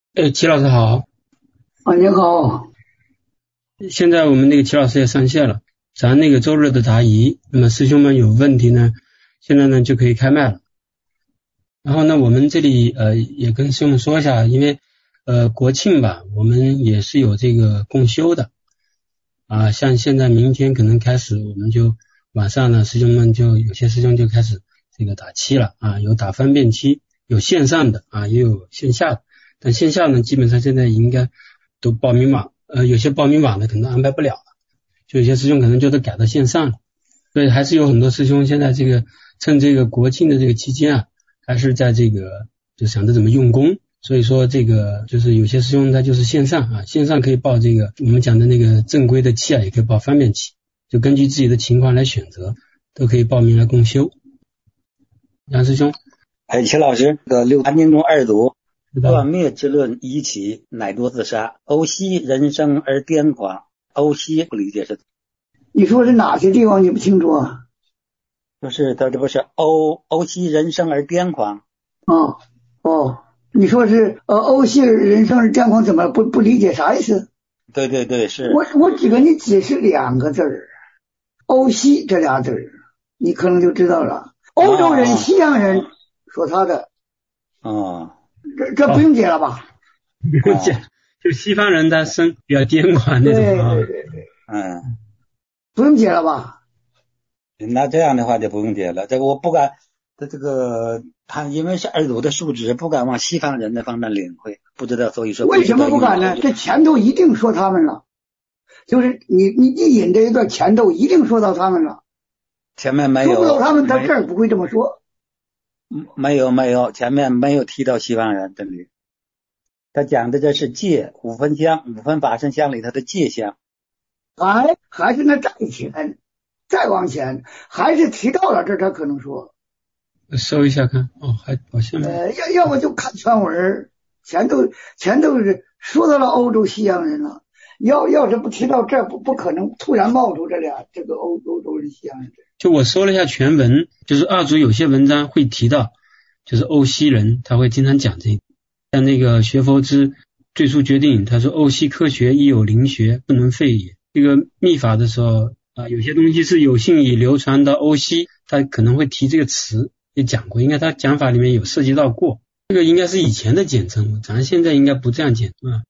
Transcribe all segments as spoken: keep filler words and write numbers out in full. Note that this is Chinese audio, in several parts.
哎，齐老师好。 啊，您好。 现在我们那个齐老师也上线了，咱那个周日的答疑，那么师兄们有问题呢，现在呢就可以开麦了。然后呢，我们这里呃也跟师兄们说一下，因为呃国庆吧，我们也是有这个共修的啊，像现在明天可能开始，我们就晚上呢，师兄们就有些师兄就开始这个打七了啊，有打方便期，有线上的啊，也有线下的。但线下呢，基本上现在应该都报名网，呃，有些报名网的可能安排不了了，就有些师兄可能就都改到线上了，所以还是有很多师兄现在这个趁这个国庆的这个期间啊，还是在这个就想着怎么用功，所以说这个就是有些师兄他就是线上啊，线上可以报这个我们讲的那个正规的期啊，也可以报方便期，就根据自己的情况来选择，都可以报名来共修。杨师兄， 哎，齐老师的六坛经中二读。断灭之论一起，乃多自杀。欧息人生而癫狂。欧息不理解是？ 你说是哪些地方你不清楚啊？ 就是他这不是欧欧息人生而癫狂。 哦哦，你说是呃欧息人生而癫狂，怎么不不理解啥意思？ 对对对，是。 我我只给你解释两个字儿，欧息这俩字儿，你可能就知道了。欧洲人、哦、西洋人说他的。 哦。 这这不用解了吧？ 不用解，就西方人他生比较癫狂那种啊。 对对对， 嗯， 不用解了吧？ 那这样的话就不用解了。这个我不敢，他这个他因为是二读的素质，不敢往西方人的方面领会，不知道，所以说为什么不敢呢？这前头一定说他们了，就是你你你引这一段前头一定说到他们了。 前面没有说不到他们，他这儿不会这么说。 没有没有，前面没有提到西方人，这里他讲的这是戒五分相，五分法身相里头的戒相。 哎，还是那再前，再往前，还是提到了这儿，他可能说。 搜一下看，哦，还好像呃，要要么就看全文，前头前头是说到了欧洲西洋人了，要要是不提到这儿，不不可能突然冒出这俩这个欧欧洲人西洋人。 就我搜了一下全文，就是二组有些文章会提到，就是欧西人他会经常讲这个，像那个学佛之最初决定，他说欧西科学亦有灵学，不能废也。这个密法的时候啊，有些东西是有幸已流传到欧西，他可能会提这个词，也讲过，应该他讲法里面有涉及到过，这个应该是以前的简称，咱现在应该不这样简啊。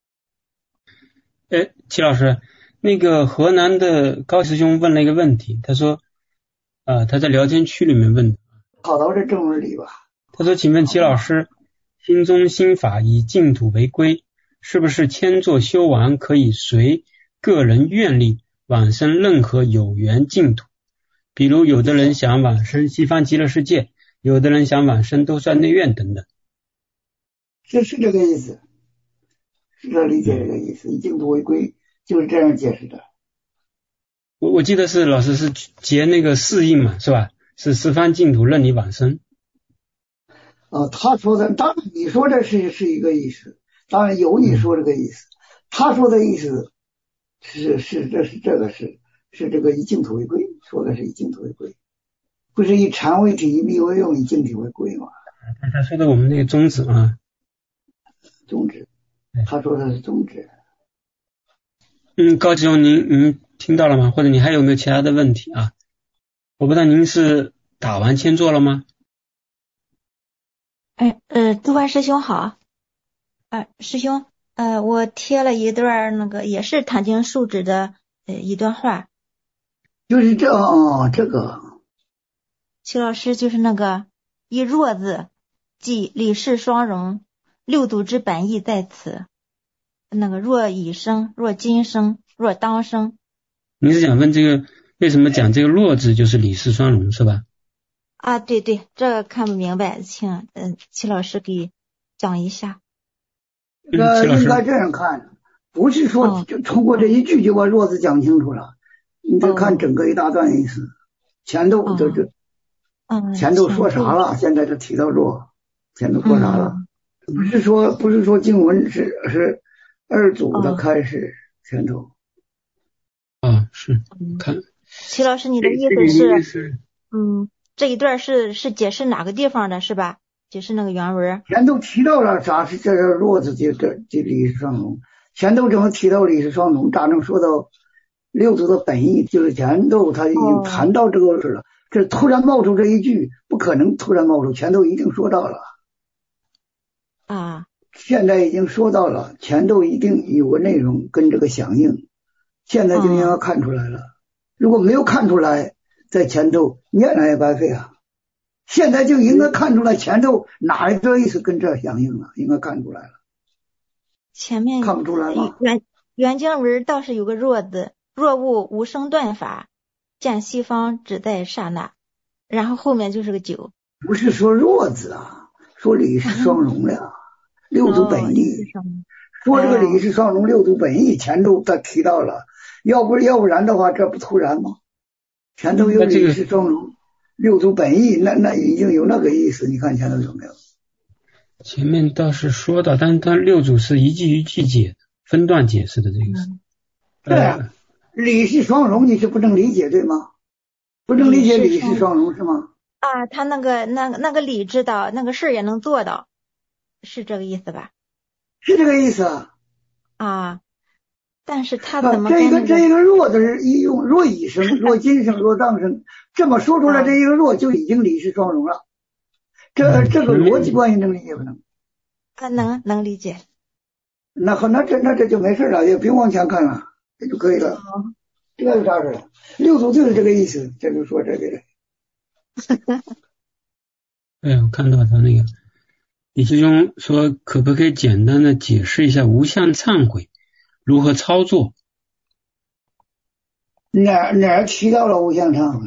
哎，齐老师，那个河南的高师兄问了一个问题，他说啊，他在聊天区里面问的， 跑到这正文里吧。 他说：“请问齐老师，心中心法以净土为归，是不是千座修完可以随个人愿力往生任何有缘净土？比如有的人想往生西方极乐世界，有的人想往生兜率内院等等。” 是是这个意思，是这理解这个意思，以净土为归，就是这样解释的。 我我记得是老师是结那个四印嘛，是吧？是十方净土任你往生。 呃，他说的，当然你说的是是一个意思，当然有你说这个意思，嗯、他说的意思是是这是这个是是这个以净土为归，说的是以净土为归，不是以禅为体，以密为用，以净体为归吗？ 他说的我们那个宗旨啊， 宗旨，他说的是宗旨。 嗯，高师兄，您您听到了吗？或者你还有没有其他的问题啊？我不知道您是打完签座了吗？ 哎，呃，杜万师兄好。呃，师兄，呃，我贴了一段那个也是坛经述旨的呃一段话。 就是这哦，这个。 齐老师就是那个一若字，即理事双融，六度之本意在此。那个若已生，若今生，若当生。 您是想问这个为什么讲这个若字就是理事双融是吧？ 啊，对对，这个看不明白，请嗯、呃、齐老师给讲一下。 这个应该这样看，不是说就通过这一句就把若字讲清楚了，你得看整个一大段意思，前头就就前头说啥了，现在就提到若，前头说啥了，不是说不是说经文是是二组的开始前头。 啊，是看。 齐老师，你的意思是，嗯，这一段是是解释哪个地方的，是吧？ 解释那个原文。 前头提到了啥是这弱字这这这理是双龙，前头怎么提到理是双龙，咋能说到六祖的本意？就是前头他已经谈到这个事了，哦、这突然冒出这一句，不可能突然冒出，前头已经说到了啊。 现在已经说到了，前头一定有个内容跟这个响应，现在就应该看出来了。嗯、如果没有看出来，在前头念了也白费啊。现在就应该看出来前头哪一个意思跟这响应了，应该看出来了。 前面看不出来吗？ 原原经文倒是有个若字，若悟无生断法，见西方只在刹那，然后后面就是个九。 不是说若字啊，说理是双融的呀。嗯六祖本意，哦、说这个理是双融，六祖本意前头他提到了，要不要不然的话，这不突然吗？前头有理是双融，六祖本意，那那已经有那个意思，你看前头有没有？ 前面倒是说到，但是他六祖是一句一句解，分段解释的这个是。 嗯、对啊，理是双融，你是不能理解对吗？不能理解理是双融是吗？ 啊，他那个那个那个理知道，那个事儿也能做到。是这个意思吧？ 是这个意思啊。 啊，但是他怎么、 啊、这个这个若的是一用若以生、若今生、若当生，这么说出来，这一个若就已经理是双融了。这这个逻辑关系能理解不能？ 啊，能能理解。 那好，那这那这就没事了，也不用往前看了，这就可以了。哦、这有啥事了？六祖就是这个意思，这就说这个。 哎，我看到他那个。李师兄说，可不可以简单的解释一下无相忏悔如何操作？ 哪哪提到了无相忏悔？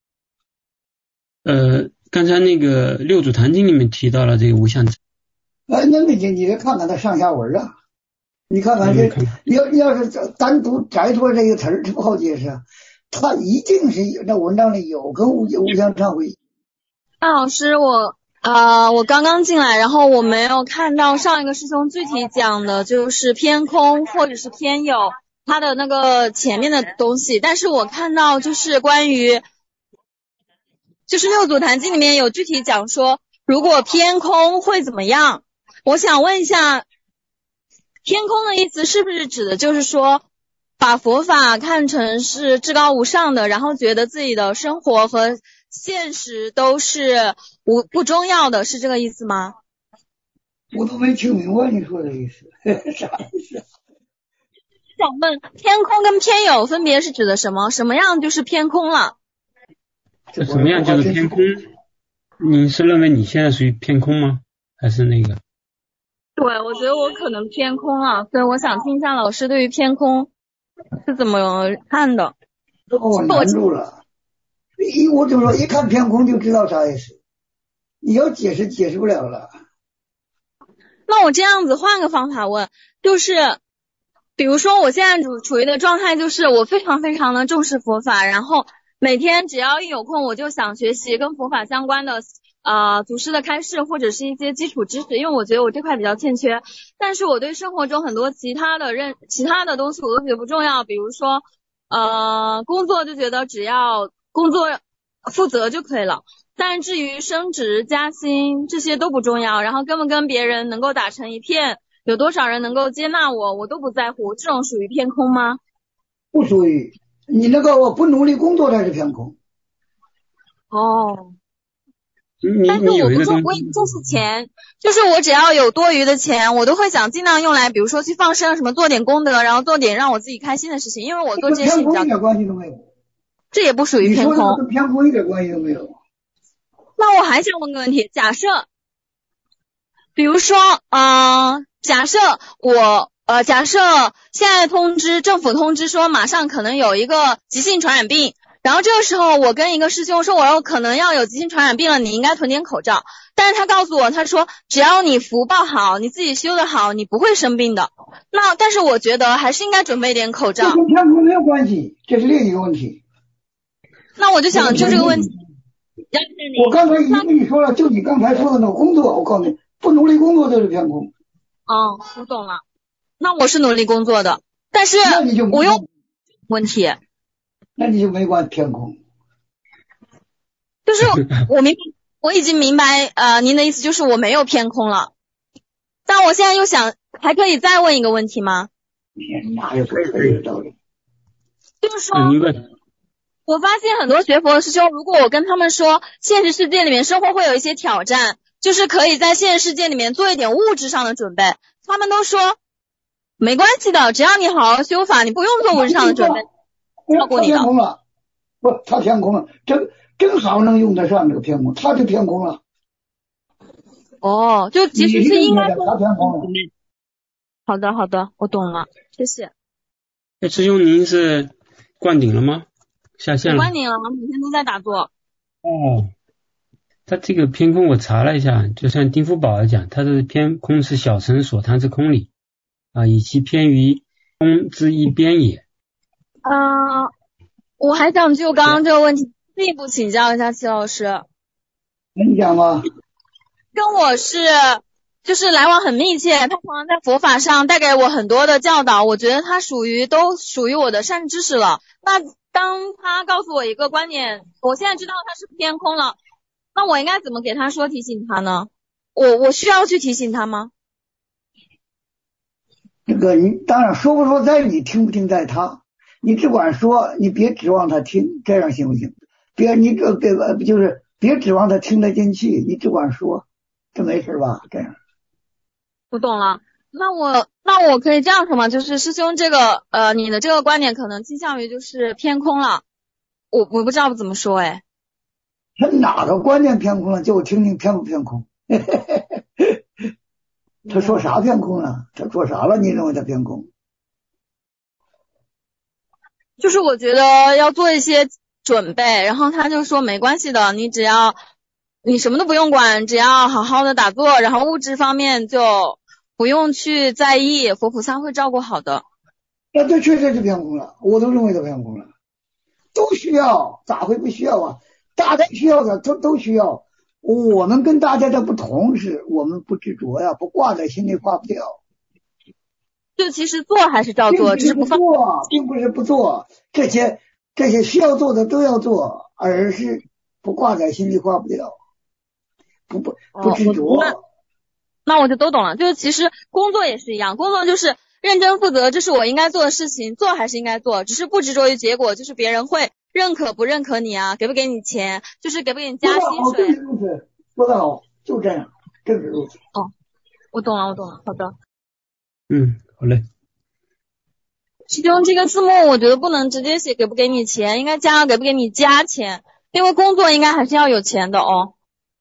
呃，刚才那个六祖坛经里面提到了这个无相忏悔。呃，那你你得看看他上下文啊，你看看这，要要是单独摘出这个词儿，这不好解释啊。他一定是那文章里有跟无无相忏悔。 那老师我。呃，我刚刚进来，然后我没有看到上一个师兄具体讲的就是偏空或者是偏有他的那个前面的东西，但是我看到就是关于就是六祖坛经里面有具体讲说如果偏空会怎么样。我想问一下，偏空的意思是不是指的就是说把佛法看成是至高无上的，然后觉得自己的生活和现实都是无不重要的，是这个意思吗？ 我都没听明白你说的意思，啥意思？ 想问偏空跟偏有分别是指的什么？什么样就是偏空了？ 这什么样就是偏空？你是认为你现在属于偏空吗？还是那个？ 对，我觉得我可能偏空了，所以我想听一下老师对于偏空是怎么看的。 这个我难住了。一我就说一看偏空就知道啥意思，你要解释解释不了了。 那我这样子换个方法问，就是比如说我现在处处于的状态就是我非常非常的重视佛法，然后每天只要一有空我就想学习跟佛法相关的呃祖师的开示或者是一些基础知识，因为我觉得我这块比较欠缺，但是我对生活中很多其他的认其他的东西我都觉得不重要，比如说呃工作就觉得只要工作负责就可以了，但至于升职加薪这些都不重要，然后跟不跟别人能够打成一片，有多少人能够接纳我我都不在乎，这种属于偏空吗？ 不属于，你那个我不努力工作才是偏空。 哦， 你但是我不重我也不重视钱，就是我只要有多余的钱我都会想尽量用来比如说去放生什么做点功德，然后做点让我自己开心的事情，因为我做这些事情比较一点关系都没有， 这也不属于偏空。 你说的跟偏空一点关系都没有。 那我还想问个问题，假设比如说嗯、呃，假设我呃，假设现在通知政府通知说马上可能有一个急性传染病，然后这个时候我跟一个师兄说我有可能要有急性传染病了，你应该囤点口罩，但是他告诉我他说只要你福报好你自己修得好你不会生病的，那但是我觉得还是应该准备点口罩。 这跟偏空没有关系，这是另一个问题。 那我就想就这个问题， 我刚才已经跟你说了，就你刚才说的那个工作，我告诉你不努力工作就是偏空。 哦，我懂了，那我是努力工作的，但是我有问题， 那你就没关偏空， 就是我明白我已经明白呃您的意思就是我没有偏空了，但我现在又想还可以再问一个问题吗？ 哪有不可以的道理？ 就是说我发现很多学佛的师兄，如果我跟他们说现实世界里面生活会有一些挑战，就是可以在现实世界里面做一点物质上的准备，他们都说没关系的，只要你好好修法，你不用做物质上的准备，超过你的。 他偏空了，不，他偏空了，正正好能用得上这个偏空，他就偏空了。 哦，就其实是应该他偏空了。 好的好的，我懂了，谢谢。 哎，师兄您是灌顶了吗？下线了？ 灌顶了，我每天都在打坐。 哦，他这个偏空我查了一下，就像丁福宝来讲，他的偏空是小乘所谈之空理啊，以其偏于空之一边也。 嗯、呃，我还想就刚刚这个问题进一步请教一下齐老师。 你讲吧。 跟我是就是来往很密切，他常常在佛法上带给我很多的教导，我觉得他属于都属于我的善知识了。那当他告诉我一个观点，我现在知道他是偏空了，那我应该怎么给他说提醒他呢？我我需要去提醒他吗？ 这个你当然说不说在你，听不听在他，你只管说，你别指望他听，这样行不行？别你这给就是别指望他听得进去，你只管说，这没事吧？这样。 我懂了。那我那我可以这样说吗？就是师兄这个呃你的这个观点可能倾向于就是偏空了，我我不知道怎么说哎。 他哪个观念偏空了？就我听听偏不偏空。他说啥偏空了？他说啥了？你认为他偏空？ 就是我觉得要做一些准备，然后他就说没关系的，你只要你什么都不用管，只要好好的打坐，然后物质方面就不用去在意，佛菩萨会照顾好的。 那这确实是偏空了，我都认为他偏空了，都需要，咋会不需要啊？大家需要的都都需要。我们跟大家的不同是，我们不执着呀，不挂在心里挂不掉。 就其实做还是照做，只是不放， 并不是不做，这些这些需要做的都要做，而是不挂在心里挂不掉，不不不执着。 哦、那, 那我就都懂了，就是其实工作也是一样，工作就是认真负责，这是我应该做的事情，做还是应该做，只是不执着于结果，就是别人会认可不认可你啊，给不给你钱，就是给不给你加薪水。 说得好，就这样，正是如此。 哦，我懂了，我懂了，好的。 嗯，好嘞。 其中这个字幕我觉得不能直接写给不给你钱，应该加给不给你加钱，因为工作应该还是要有钱的哦。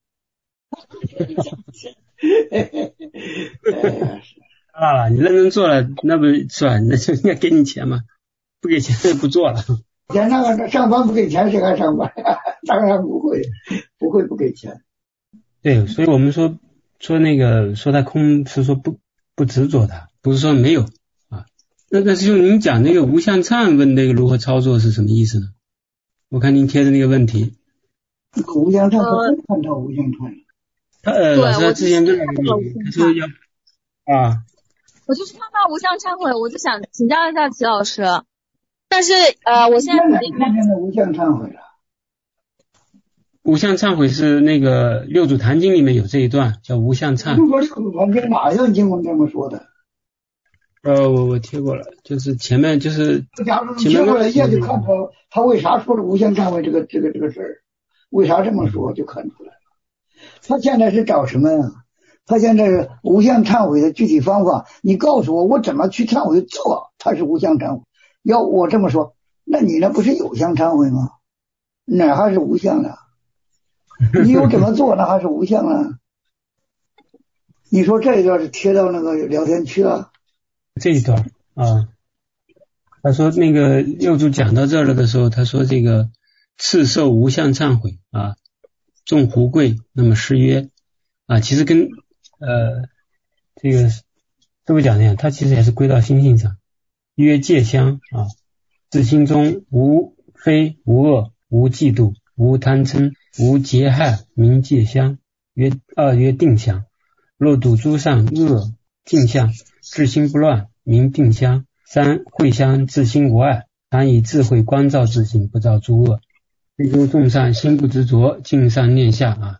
啊，你认真做了，那不是吧？那就应该给你钱嘛，不给钱就不做了。 钱那个上班不给钱，谁还上班？当然不会，不会不给钱。 对，所以我们说说那个说他空是说不不执着他，不是说没有啊。那个师兄，您讲那个无相忏问那个如何操作是什么意思呢？我看您贴的那个问题。 无相忏他不看到无相忏。 他呃，老师他之前问了你，他说要啊。 我就是看到无相忏悔，我就想请教一下齐老师。但是呃，我现在看见了无相忏悔了。 无相忏悔是那个六祖坛经里面有这一段叫无相忏。 如果六祖坛经哪样经文这么说的？ 呃，我我贴过了，就是前面就是假如你贴过来一下就看出来他为啥说了无相忏悔这个这个这个事儿，为啥这么说就看出来了。他现在是找什么呀？他现在是无相忏悔的具体方法，你告诉我我怎么去忏悔做，他是无相忏悔。要我这么说，那你那不是有相忏悔吗？哪还是无相的？你有怎么做那还是无相啊？你说这一段是贴到那个聊天区啊？ 这一段啊，他说那个六祖讲到这儿了的时候，他说这个次受无相忏悔啊，众胡贵，那么诗曰啊，其实跟呃这个这么讲的呀，他其实也是归到心性上。曰戒相啊，自心中无非无恶无嫉妒无贪嗔无结害，名戒相。曰二曰定相，若睹诸善恶净相，至心不乱，名定相。三慧相，自心无碍，常以智慧观照自性，不造诸恶。非诸众善心不执着，尽善念下啊。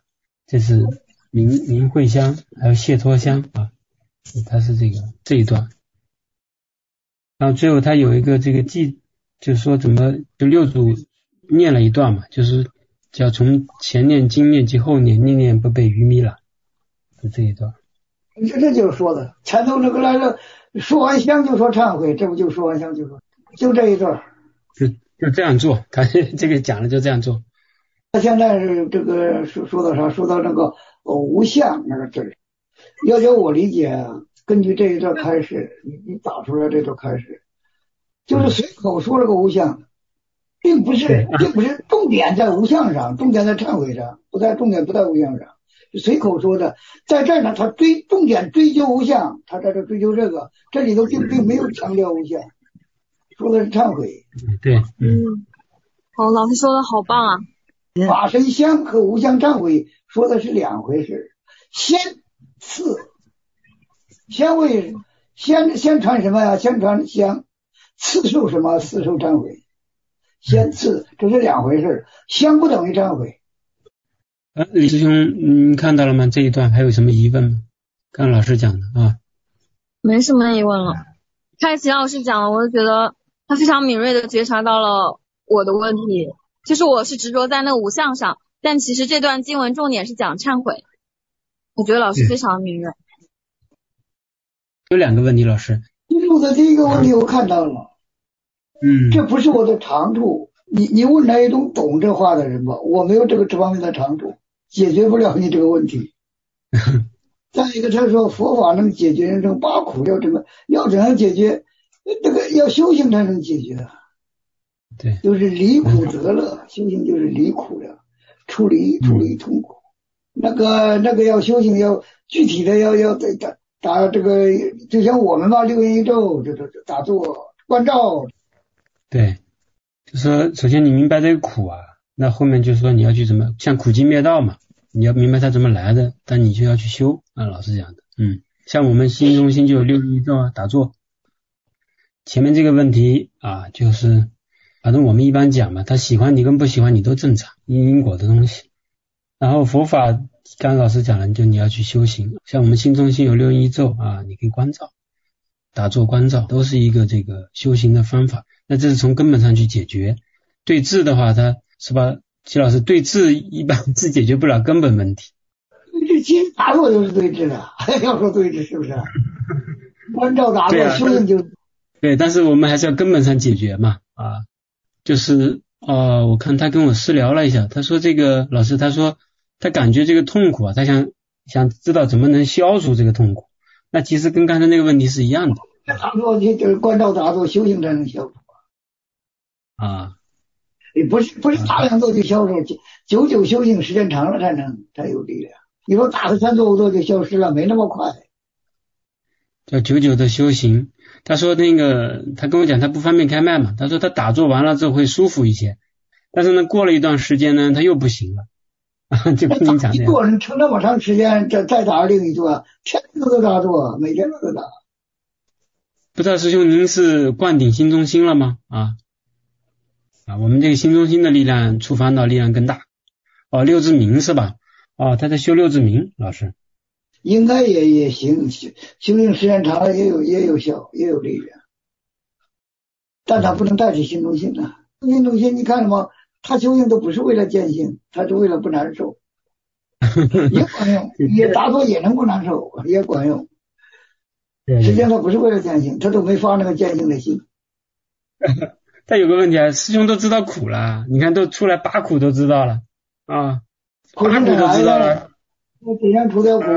这是明明慧香，还有解脱香啊，它是这个这一段。然后最后他有一个这个记，就是说怎么就六祖念了一段嘛，就是叫从前念经念及后念，念念不被愚迷了，就这一段。 这这就是说的，前头那个来了，说完香就说忏悔，这不就说完香就说，就这一段。 就就这样做，他这个讲了就这样做。 他现在是这个说说到啥？说到那个无相那个字，要叫我理解啊。根据这一段开始，你你打出来这段开始，就是随口说了个无相，并不是并不是重点在无相上，重点在忏悔上，不在重点不在无相上，随口说的。在这儿呢，他追重点追究无相，他在这追究这个，这里头并并没有强调无相，说的是忏悔。 对， 嗯，好，老师说的好棒啊！ 法身香和无相忏悔说的是两回事，先次。先为先先传什么呀？先传香，次受什么？次受忏悔。先次这是两回事，香不等于忏悔。 啊，李师兄，你看到了吗？这一段还有什么疑问吗？看老师讲的啊。 没什么疑问了。开始老师讲了，我就觉得他非常敏锐的觉察到了我的问题，就是我是执着在那个无相上，但其实这段经文重点是讲忏悔。我觉得老师非常敏锐。 有两个问题，老师。 记住的第一个问题我看到了， 嗯， 这不是我的长处。你你问那一种懂这话的人吧，我没有这个这方面的长处，解决不了你这个问题。再一个，他说佛法能解决人生八苦，要怎么要怎样解决？这个要修行才能解决。 对， 就是离苦得乐，修行就是离苦的，处理处理痛苦。嗯、那个那个要修行，要具体的要要在打打这个，就像我们吧，六阴一咒，这这打坐关照。 对，就说首先你明白这个苦啊，那后面就是说你要去怎么像苦集灭道嘛，你要明白它怎么来的，但你就要去修啊，老师讲的，嗯，像我们心中心就有六阴一咒啊，打坐。前面这个问题啊，就是反正我们一般讲嘛，他喜欢你跟不喜欢你都正常，因因果的东西。然后佛法刚才老师讲了，就你要去修行，像我们心中心有六阴一咒啊，你可以关照，打坐关照都是一个这个修行的方法。那这是从根本上去解决。对治的话，他是吧，齐老师，对治一般是解决不了根本问题。 这其实打坐就是对治的，要说对治是不是？关照打坐、啊、修行就对，但是我们还是要根本上解决嘛啊，就是呃，我看他跟我私聊了一下，他说这个老师，他说他感觉这个痛苦啊，他想想知道怎么能消除这个痛苦。那其实跟刚才那个问题是一样的。 打坐你就是关照打坐修行才能消除啊， 你不是不是大量做就消除，久久修行时间长了才能才有力量。你说打个三坐五坐就消失了，没那么快。 叫久久的修行。他说那个他跟我讲他不方便开麦嘛，他说他打坐完了之后会舒服一些，但是呢过了一段时间呢他又不行了。就跟你讲， 一坐人撑那么长时间，再再打另一坐，天天都打坐，每天都在打。 不知道师兄您是灌顶心中心了吗？啊啊，我们这个心中心的力量触发到力量更大。哦，六字明是吧？哦，他在修六字明，老师。 应该也也行，修行时间长了也有也有效，也有力量，但他不能代替心中心啊。心中心你看了吗？他修行都不是为了践行，他是为了不难受，也管用，也打坐也能不难受，也管用。实际上他不是为了践行，他都没发那个践行的心。 但有个问题啊，师兄都知道苦了，你看都出来八苦都知道了啊，八苦都知道了。 我怎样除掉苦？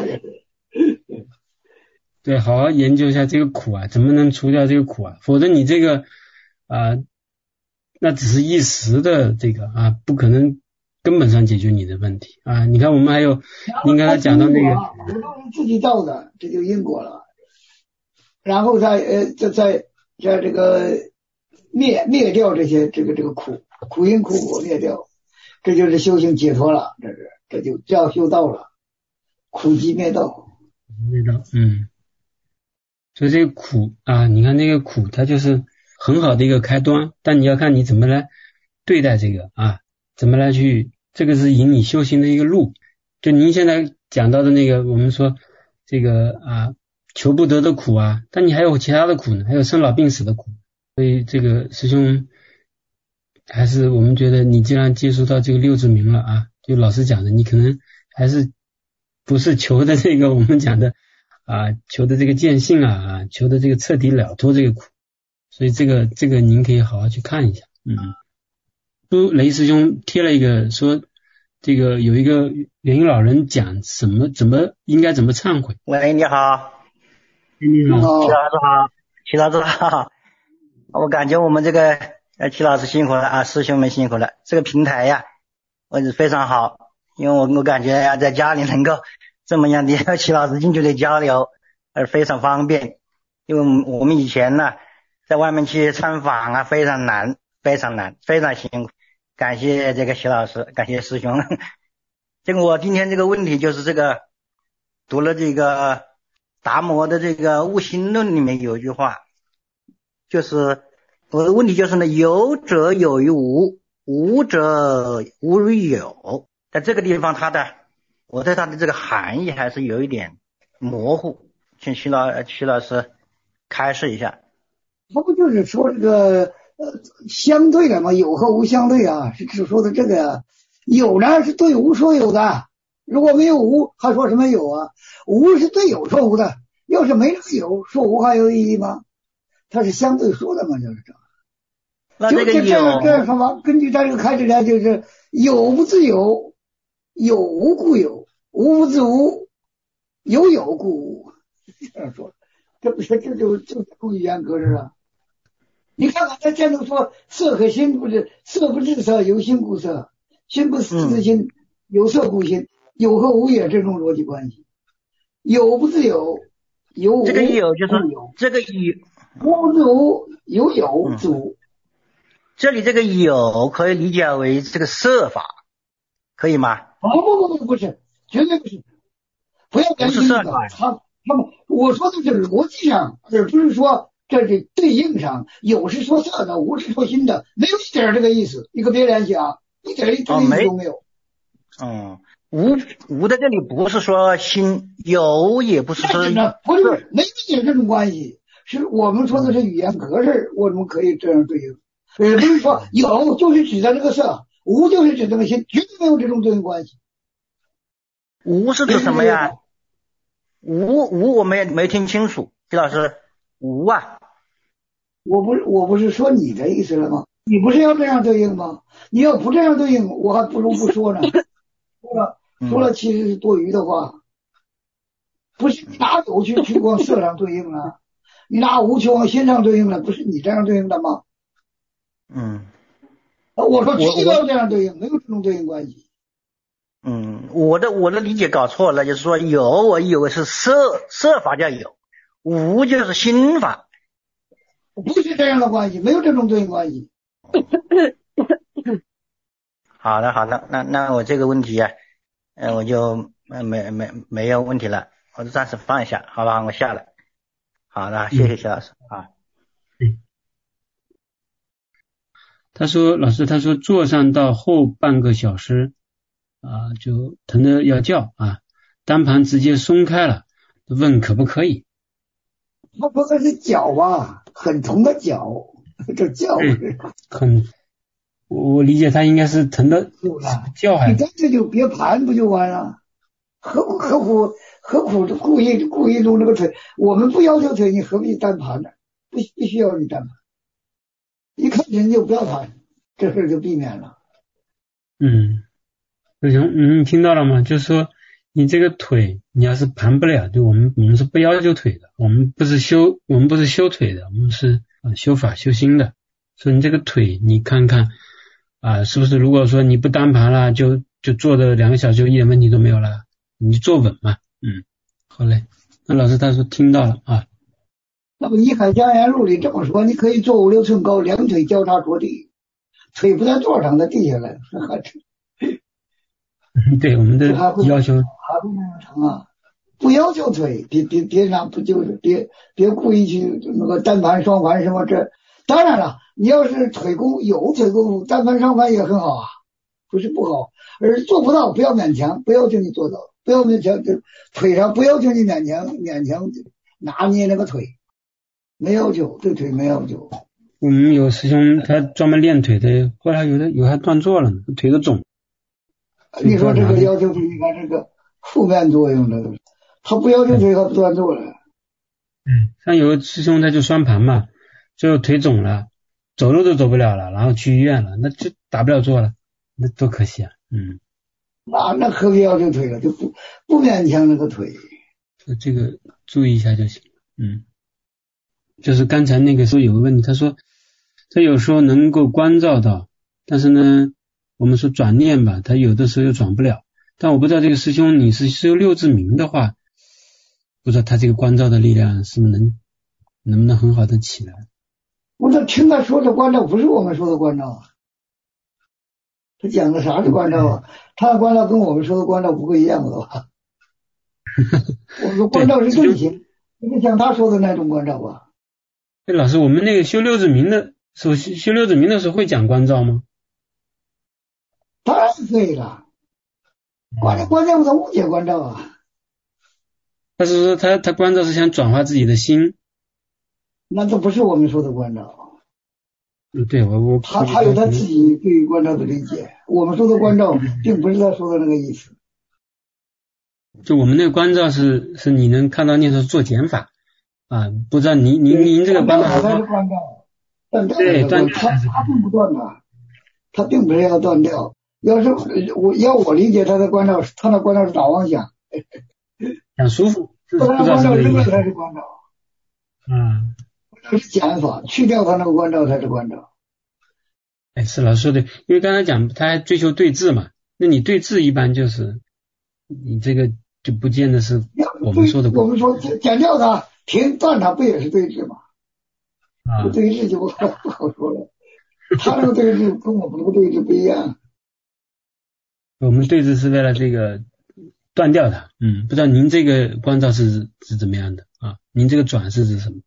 对，好好研究一下这个苦啊，怎么能除掉这个苦啊？否则你这个啊、呃，那只是一时的这个啊，不可能根本上解决你的问题啊。你看我们还有，您刚才讲到那个， 我都是自己造的，这就因果了。然后再呃，再再在这个灭灭掉这些这个这个苦苦因苦果灭掉，这就是修行解脱了，这是。这就叫修道了，苦集灭道。 灭道，嗯。所以这个苦啊，你看这个苦，它就是很好的一个开端，但你要看你怎么来对待这个啊，怎么来去，这个是引你修行的一个路。 就您现在讲到的那个，我们说这个啊求不得的苦啊，但你还有其他的苦呢，还有生老病死的苦。所以这个师兄还是我们觉得你既然接触到这个六字明了啊，就老师讲的，你可能还是不是求的这个我们讲的啊求的这个见性啊啊求的这个彻底了脱这个苦。所以这个这个您可以好好去看一下。嗯，都雷师兄贴了一个说这个有一个元婴老人讲什么怎么应该怎么忏悔。 喂，你好。 你好， 齐老师好，齐老师好。我感觉我们这个呃齐老师辛苦了啊，师兄们辛苦了。这个平台呀，我是非常好，因为我我感觉呀，在家里能够这么样的齐老师近距离交流，而非常方便。因为我们以前呢，在外面去参访啊，非常难，非常难，非常辛苦。感谢这个齐老师，感谢师兄。这个我今天这个问题就是这个读了这个达摩的这个悟心论里面有一句话，就是我的问题就是呢，有者有于无，无者无于有。在这个地方他的我对他的这个含义还是有一点模糊，请齐老齐老师开示一下。 他不就是说这个呃相对的嘛，有和无相对啊，是只说的这个啊。有呢是对无说有的，如果没有无还说什么有啊？无是对有说无的，要是没这个有，说无还有意义吗？它是相对说的嘛，就是这。 那这个有就这样这样说法，根据他这个开始呢，就是有不自有，有无故有，无不自无，有有故无，这样说，这不是这就就不语言格式了。你看看他这样说，色和心不是色不自色，有心故色。心不自心，有色故心，有和无也这种逻辑关系。有不自有，有无这个有就是这个有， 无不自无，有有自无。 这里这个有可以理解为这个色法，可以吗？ 啊不不不不是，绝对不是，不要担心的。他他们我说的是逻辑上，而不是说这是对应上，有是说色的，无是说心的，没有一点这个意思，你可别联想。一点一点意思都没有。 嗯，无无的这里不是说心，有也不是说不是没一点这种关系，是我们说的是语言格式，我们可以这样对应，也不是说有就是指的这个色，无就是指这个心，绝对没有这种对应关系。 无是指什么呀？无无我没没听清楚，徐老师，无啊？ 我不是我不是说你的意思了吗？你不是要这样对应吗？你要不这样对应，我还不如不说呢。说了说了，其实是多余的话。不是拿有去去往色上对应了，你拿无去往心上对应了，不是你这样对应的吗？ 嗯， 我说必须要这样对应，没有这种对应关系。 嗯，我的我的理解搞错了，就是说有我以为是色色法叫有，无就是心法， 不是这样的关系，没有这种对应关系。 好的好的，那那我这个问题啊，呃我就没没没有问题了，我就暂时放一下，好吧，我下来。好的，谢谢徐老师啊。 嗯。他说老师他说坐上到后半个小时啊就疼得要叫啊，单盘直接松开了，问可不可以？ 他说的是脚啊，很疼的脚。这叫很，我理解他应该是疼的叫还， 你干脆就别盘不就完了？何苦何苦何苦故意故意弄这个腿？我们不要求腿，你何必单盘呢？不必须要你单盘，一看人就不要盘，这事就避免了。 嗯，刘雄，嗯，听到了吗？就是说你这个腿，你要是盘不了，就我们我们是不要求腿的，我们不是修我们不是修腿的，我们是。啊，修法修心的，所以你这个腿，你看看啊，是不是？如果说你不单盘了，就就坐的两个小时就一点问题都没有了，你坐稳嘛，嗯，好嘞。那老师他说听到了啊。 那么《尼海家言录》里这么说，你可以坐五六寸高，两腿交叉着地，腿不在座上，在地下来，还对，我们的要求还不能成啊。不要求腿，别别别让不就是别别故意去那个单盘双盘什么这，当然了，你要是腿功有腿功夫，单盘双盘也很好啊， 不是不好，而是做不到不要勉强，不要求你做到，不要勉强，就腿上不要求你勉强勉强拿捏那个腿，没要求，对腿没要求。 我们有师兄他专门练腿的，后来有的有还断做了呢，腿都肿。 你说这个要求腿，你看这个负面作用了，他不要求腿他不断做了。 嗯，像有个师兄他就双盘嘛，最后腿肿了，走路都走不了了，然后去医院了，那就打不了坐了，那多可惜啊。嗯， 那那何必要求腿了，就不不勉强那个腿。 这个注意一下就行。嗯，就是刚才那个时候有个问题，他说他有时候能够关照到，但是呢我们说转念吧，他有的时候又转不了。但我不知道这个师兄你是修六字明的话，不知道他这个关照的力量是不是能能不能很好的起来。 我这听他说的关照不是我们说的关照啊，他讲的啥是关照啊？他的关照跟我们说的关照不会一样的吧？我说关照是正心，你是像他说的那种关照吧？ 哎，老师，我们那个修六字明的时候，修六字明的时候会讲关照吗？ 当然可以了，关键关键我的误解关照啊。 他是说他他关照是想转化自己的心， 那这不是我们说的关照。 嗯，对，我我他他有他自己对于关照的理解，我们说的关照并不是他说的那个意思。 就我们那个关照是是你能看到念头做减法啊，不知道您您您这个关照才是关照，断掉对断他他并不断的，他并不是要断掉。要是我要我理解他的关照，他的关照是打妄想， 想舒服，不知道是不是意思？才是关照。 嗯， 这是减法，去掉他那个关照才是关照。 哎，是老师说的，因为刚才讲他还追求对治嘛，那你对治一般就是你这个就不见得是我们说的。 我们说减掉它，停断它，不也是对治吗？ 啊， 对治就不好不好说了。他那个对治跟我们那个对治不一样。 我们对治是为了这个断掉它，嗯，不知道您这个关照是是怎么样的啊？您这个转是指什么？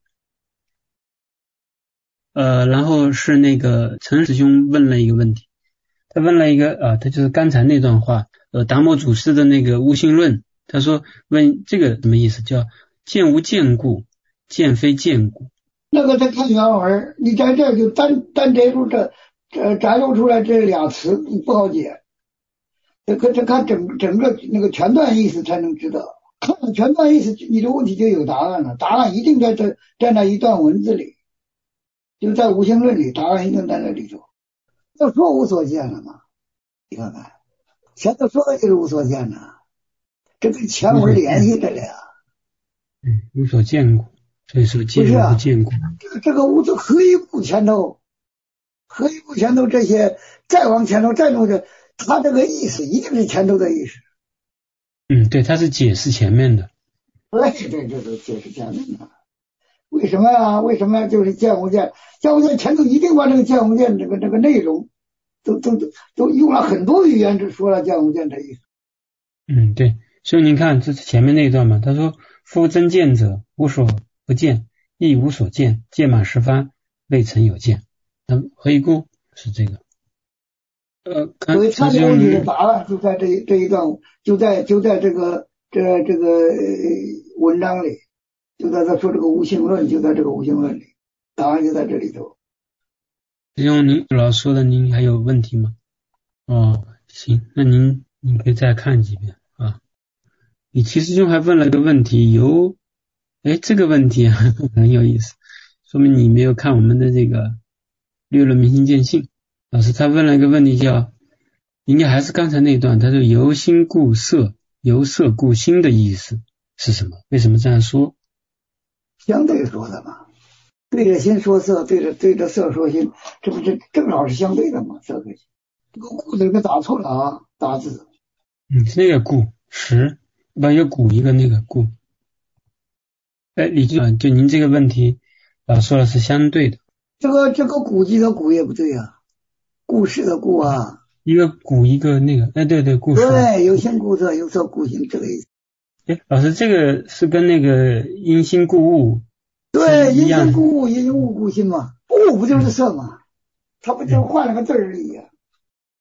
呃，然后是那个陈师兄问了一个问题，他问了一个啊，他就是刚才那段话，呃，达摩祖师的那个悟性论，他说问这个什么意思？叫见无见故，见非见故。 那个再看原文，你在这就单单摘出这这摘录出来这俩词不好解。这个这看整整个那个全段意思才能知道，看了全段意思，你的问题就有答案了。答案一定在这在那一段文字里，就在无性论里，答案一定在那里头。这说无所见了嘛？你看看，前头说的就是无所见了，这跟前文联系着了呀。 嗯，无所见故，所以说见无见故。 这个这个无所何以故前头，何以故前头这些，再往前头再弄的。他这个意思一定是前头的意思。 嗯，对，他是解释前面的。 对对，这是解释前面的。为什么呀？为什么就是见无见？见无见前头一定把这个见无见这个这个内容，都都都都用了很多语言，就说了见无见这意思。 嗯，对。所以您看，这是前面那一段嘛？他说：“夫真见者，无所不见，亦无所见，见满十方，未曾有见。”那何以故？是这个。呃， 所以他的问题的答案就在这这一段，就在就在这个这这个文章里，就在他说这个无性论，就在这个无性论里，答案就在这里头。 师兄，您老师说的，您还有问题吗？哦，行，那您您可以再看几遍啊。你其实兄还问了一个问题，有，哎，这个问题很有意思，说明你没有看我们的这个略论明心见性。老师他问了一个问题，叫应该还是刚才那段，他说由心故色，由色故心的意思是什么？为什么这样说？ 相对说的嘛，对着心说色，对着对着色说心，这不是正好是相对的嘛？色和心，这个故这个打错了啊，打字。 嗯，是那个故实，不一个古一个那个故。哎，李局长，就您这个问题，老师说的是相对的。 这个这个古籍的古也不对啊。故事的故啊， 一个古一个那个，哎，对对，故事。 对，有心故色，有色故心，这个意思。 哎，老师，这个是跟那个因心故物。 对，因心故物，因物故心嘛，物不就是色嘛？它不就换了个字而已啊？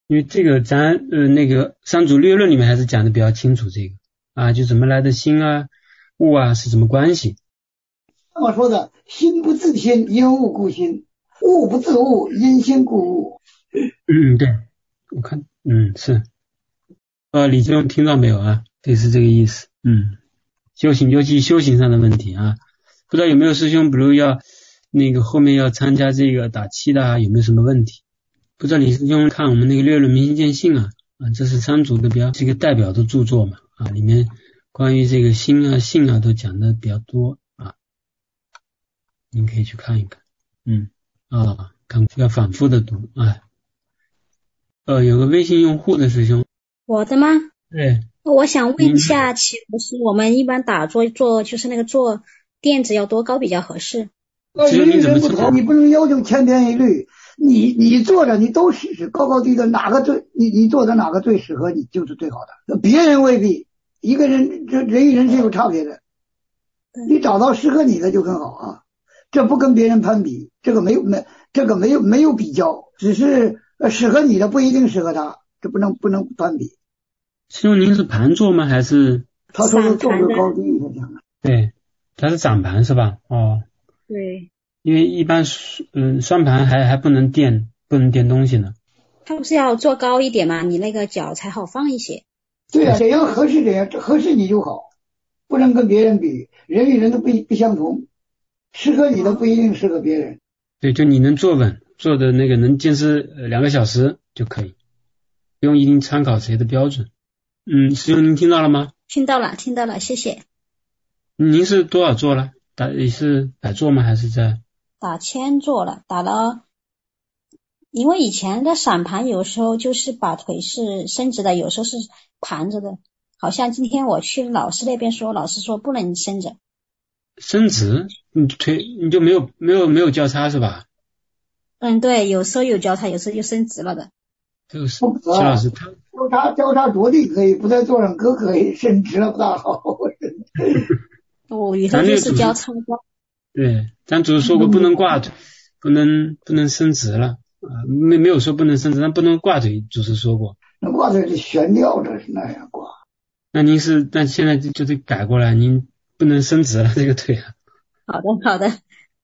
因为这个咱呃那个三组略论里面还是讲的比较清楚，这个啊就怎么来的心啊物啊是什么关系。 我说的心不自心，因物故心；物不自物，因心故物。 嗯，对，我看，嗯是。呃，李宗听到没有啊？对，是这个意思。嗯，修行尤其修行上的问题啊，不知道有没有师兄，比如要那个后面要参加这个打七的啊，有没有什么问题？不知道李师兄看我们那个略论明心见性啊，啊，这是三组的比较这个代表的著作嘛，啊，里面关于这个心啊性啊都讲的比较多啊，您可以去看一看。嗯啊，看要反复的读啊。呃，有个微信用户的师兄。 我的吗？ 对。 我想问一下，其实我们一般打坐做就是那个坐垫子要多高比较合适？ 呃，人人不同，你不能要求千篇一律。你你坐着你都试试，高高低的哪个最你你坐的哪个最适合你就是最好的。别人未必，一个人这人与人是有差别的，你找到适合你的就很好啊。这不跟别人攀比，这个没有没这个没有没有比较，只是适合你的不一定适合他，这不能不能攀比。 师兄，您是盘坐吗？还是？ 他说是坐着高低他讲的。 对，他是掌盘是吧？哦。 对。 因为一般嗯双盘还还不能垫不能垫东西呢。 他不是要坐高一点嘛，你那个脚才好放一些。 对啊，怎样合适怎样合适你就好，不能跟别人比，人与人都不不相同，适合你的不一定适合别人。 对，就你能坐稳，坐的那个能坚持两个小时就可以，不用一定参考谁的标准。嗯，师兄您听到了吗？ 听到了，听到了，谢谢。 您是多少坐了？打是百坐吗？还是在？ 打千坐了，打了。因为以前的散盘有时候就是把腿是伸直的，有时候是盘着的。好像今天我去老师那边说，老师说不能伸着。 伸直？你腿你就没有没有没有交叉是吧？ 嗯，对，有时候有交叉，有时候就伸直了的。 这个是徐老师他交叉交叉着地可以，不在座上搁可以，伸直了不大好。 我以后就是交叉交。 对，咱主说过不能挂腿，不能不能伸直了啊，没没有说不能伸直，但不能挂腿，主持说过。 那挂腿是悬吊着是那样挂。 那您是那现在就就得改过来，您不能伸直了这个腿啊。 好的好的。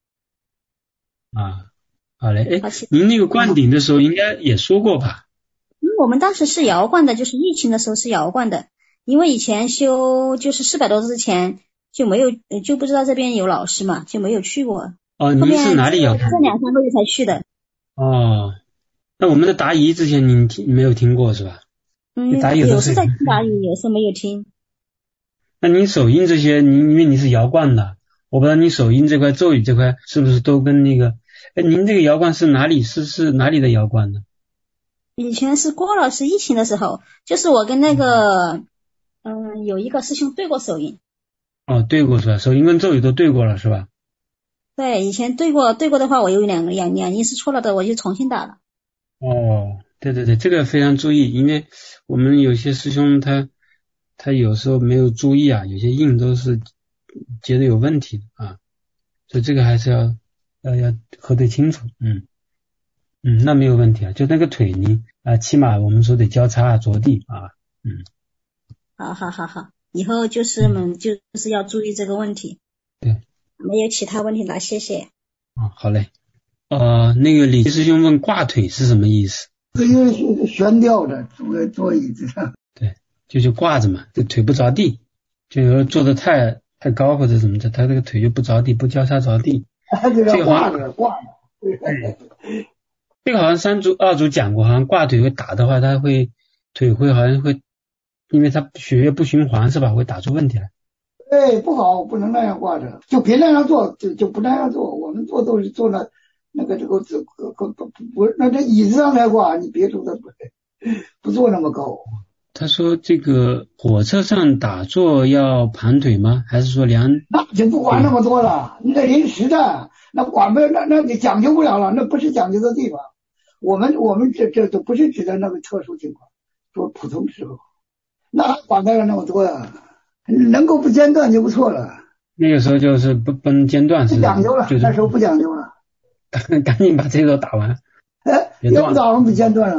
啊，好嘞，哎，您那个灌顶的时候应该也说过吧？ 因为我们当时是摇灌的，就是疫情的时候是摇灌的，因为以前修就是四百多之前。就没有就不知道这边有老师嘛，就没有去过。 哦，您是哪里摇灌？ 这两三个月才去的。 哦，那我们的答疑之前您听没有听过是吧？ 嗯，有是在听答疑，有时没有听。 那您手印这些，您因为你是摇灌的，我不知道你手印这块、咒语这块是不是都跟那个？哎，您这个摇灌是哪里？是是哪里的摇灌呢？ 以前是郭老师疫情的时候，就是我跟那个嗯有一个师兄对过手印。 哦，对过是吧？手印跟咒语都对过了是吧？ 对，以前对过，对过的话，我有两个两两印是错了的，我就重新打了。 哦，对对对，这个非常注意，因为我们有些师兄他他有时候没有注意啊，有些印都是觉得有问题的啊，所以这个还是要要要核对清楚。嗯嗯，那没有问题啊，就那个腿你啊，起码我们说得交叉着地啊。嗯， 好好好好。以后就是们就是要注意这个问题。 对， 没有其他问题了，谢谢。 哦，好嘞。呃，那个李师兄问挂腿是什么意思？ 因为是悬吊着坐坐椅子上。 对，就就挂着嘛，这腿不着地，就有时候坐得太太高或者怎么的，他这个腿就不着地，不交叉着地。 这个挂着挂着。 这个好像三组二组讲过，好像挂腿会打的话，他会腿会好像会。因为它血液不循环是吧？会打出问题来。 对，不好，不能那样挂着，就别那样做，就就不那样做。我们做都是做那那个这个这个不不不，那这椅子上才挂，你别做的不不做那么高。 他说这个火车上打坐要盘腿吗？还是说量？ 那就不管那么多了，那临时的，那管不了，那那你讲究不了了，那不是讲究的地方。我们我们这这都不是指的那个特殊情况，说普通时候。那管得了那么多呀？能够不间断就不错了。 那个时候就是不不能间断，是不讲究了，那时候不讲究了。 赶紧把这个打完。 哎，要不打完不间断了，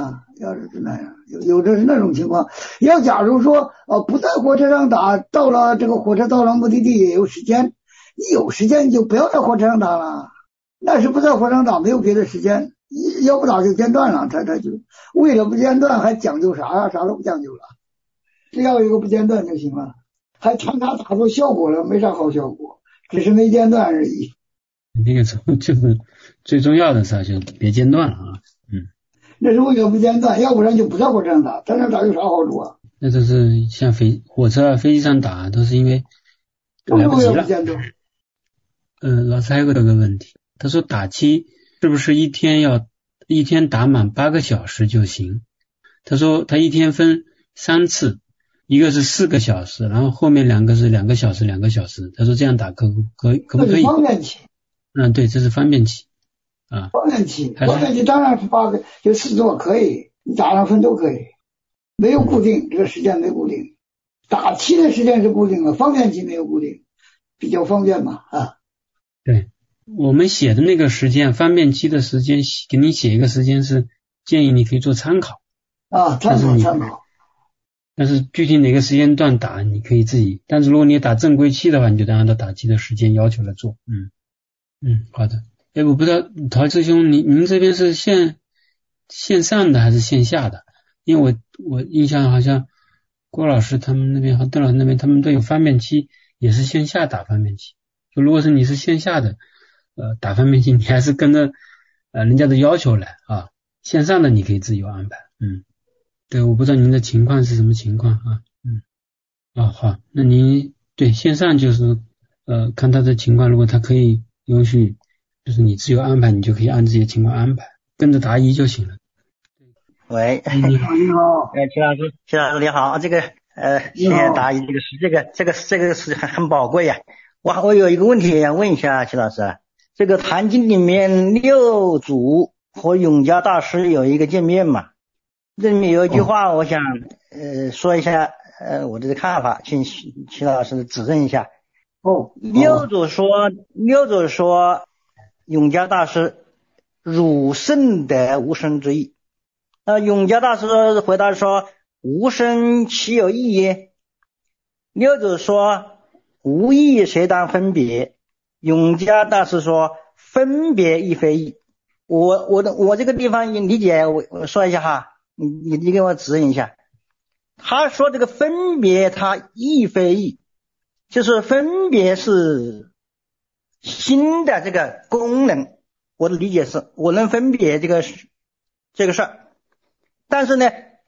要是是那样，有有的是那种情况。要假如说呃不在火车上打，到了这个火车到了目的地也有时间，你有时间你就不要在火车上打了，那是不在火车上打没有别的时间，要不打就间断了，他他就为了不间断还讲究啥呀？啥都不讲究了，只要有一个不间断就行了，还穿插打出效果了，没啥好效果，只是没间断而已。 那个时候就是最重要的事，就别间断了啊。嗯， 那是为了不间断，要不然就不在火车上打，在那打有啥好处啊？ 那就是像飞火车、飞机上打，都是因为来不及了。嗯、呃，老师还有个这个问题，他说打七是不是一天要一天打满八个小时就行？他说他一天分三次，一个是四个小时，然后后面两个是两个小时两个小时。他说这样打可可可不可以？ 方便期。 嗯，对，这是方便期啊。 方便期，方便期当然是八个，就四座可以，你打上分都可以，没有固定，这个时间没固定。打七的时间是固定的，方便期没有固定，比较方便嘛啊。 对，我们写的那个时间，方便期的时间，给你写一个时间是建议你可以做参考啊，参考参考。 但是具体哪个时间段打，你可以自己。但是如果你打正规期的话，你就按照打期的时间要求来做。嗯。嗯，好的。哎，我不知道陶师兄，您您这边是线线上的还是线下的？因为我我印象好像郭老师他们那边和邓老师那边他们都有方便期，也是线下打方便期。就如果是你是线下的，呃，打方便期，你还是跟着呃人家的要求来啊。线上的你可以自由安排。嗯，对，我不知道您的情况是什么情况啊。嗯，啊好，那您对线上就是呃看他的情况，如果他可以。允许就是你自由安排，你就可以按自己的情况安排，跟着答疑就行了。 喂， 你好，你好， 哎，齐老师，齐老师你好，这个呃，谢谢答疑，这个是这个这个这个是很很宝贵呀、啊。我我有一个问题想问一下齐老师，这个《坛经》里面六祖和永嘉大师有一个见面嘛，这里面有一句话，我想、哦、呃说一下呃我的看法，请齐老师指正一下。 哦， 六祖说，六祖说，永嘉大师汝甚得无生之意。那永嘉大师回答说：无生岂有意耶？六祖说：无意谁当分别？永嘉大师说：分别亦非意。我我的我这个地方你理解，我我说一下哈，你你你给我指引一下。他说这个分别，它亦非意。就是分别是心的这个功能，我的理解是我能分别这个这个事儿，但是呢，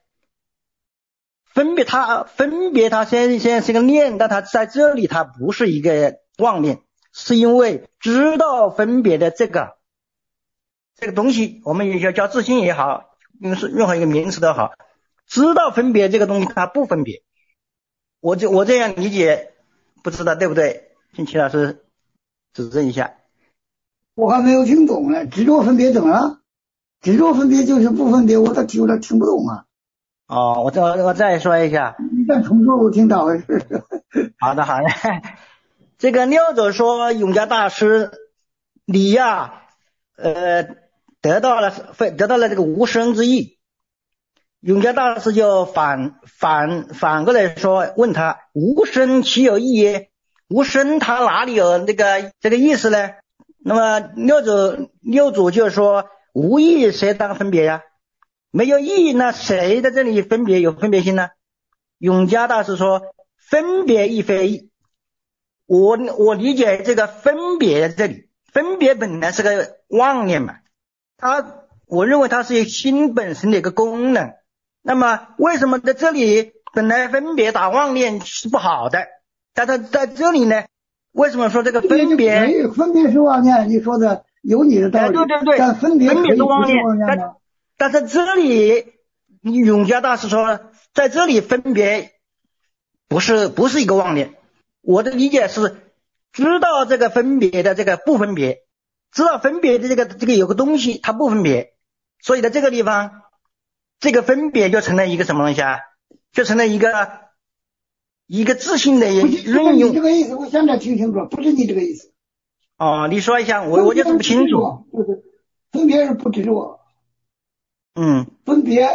分别它分别它现在现在是个念，但它在这里它不是一个妄念，是因为知道分别的这个这个东西，我们也叫自信也好，是任何一个名词都好，知道分别这个东西它不分别，我就我这样理解。不知道对不对，请齐老师指正一下。 我还没有听懂呢，执着分别怎么了？执着分别就是不分别，我都听我都听不懂啊。 哦，我再我再说一下。 你再重说，我听咋回事？ 好的好的。这个六祖说永嘉大师，你呀，呃，得到了得到了这个无生之意。永嘉大师就反反反过来说，问他无生岂有意耶？无生他哪里有那个这个意思呢？那么六祖六祖就说无意谁当分别呀？没有意，那谁在这里分别有分别心呢？永嘉大师说分别亦非意。我我理解这个分别在这里，分别本来是个妄念嘛，它我认为它是心本身的一个功能。那么为什么在这里本来分别打妄念是不好的，但是在这里呢，为什么说这个分别分别是妄念？你说的有你的道理， 对对对， 但分别分别是妄念， 但但在这里永嘉大师说在这里分别不是不是一个妄念。我的理解是知道这个分别的这个不分别，知道分别的这个这个有个东西它不分别，所以在这个地方这个分别就成了一个什么东西啊？就成了一个一个自信的运用。 你这个意思我现在听清楚，不是你这个意思。 哦，你说一下，我我就是不清楚。 就是分别是不执着。 嗯， 分别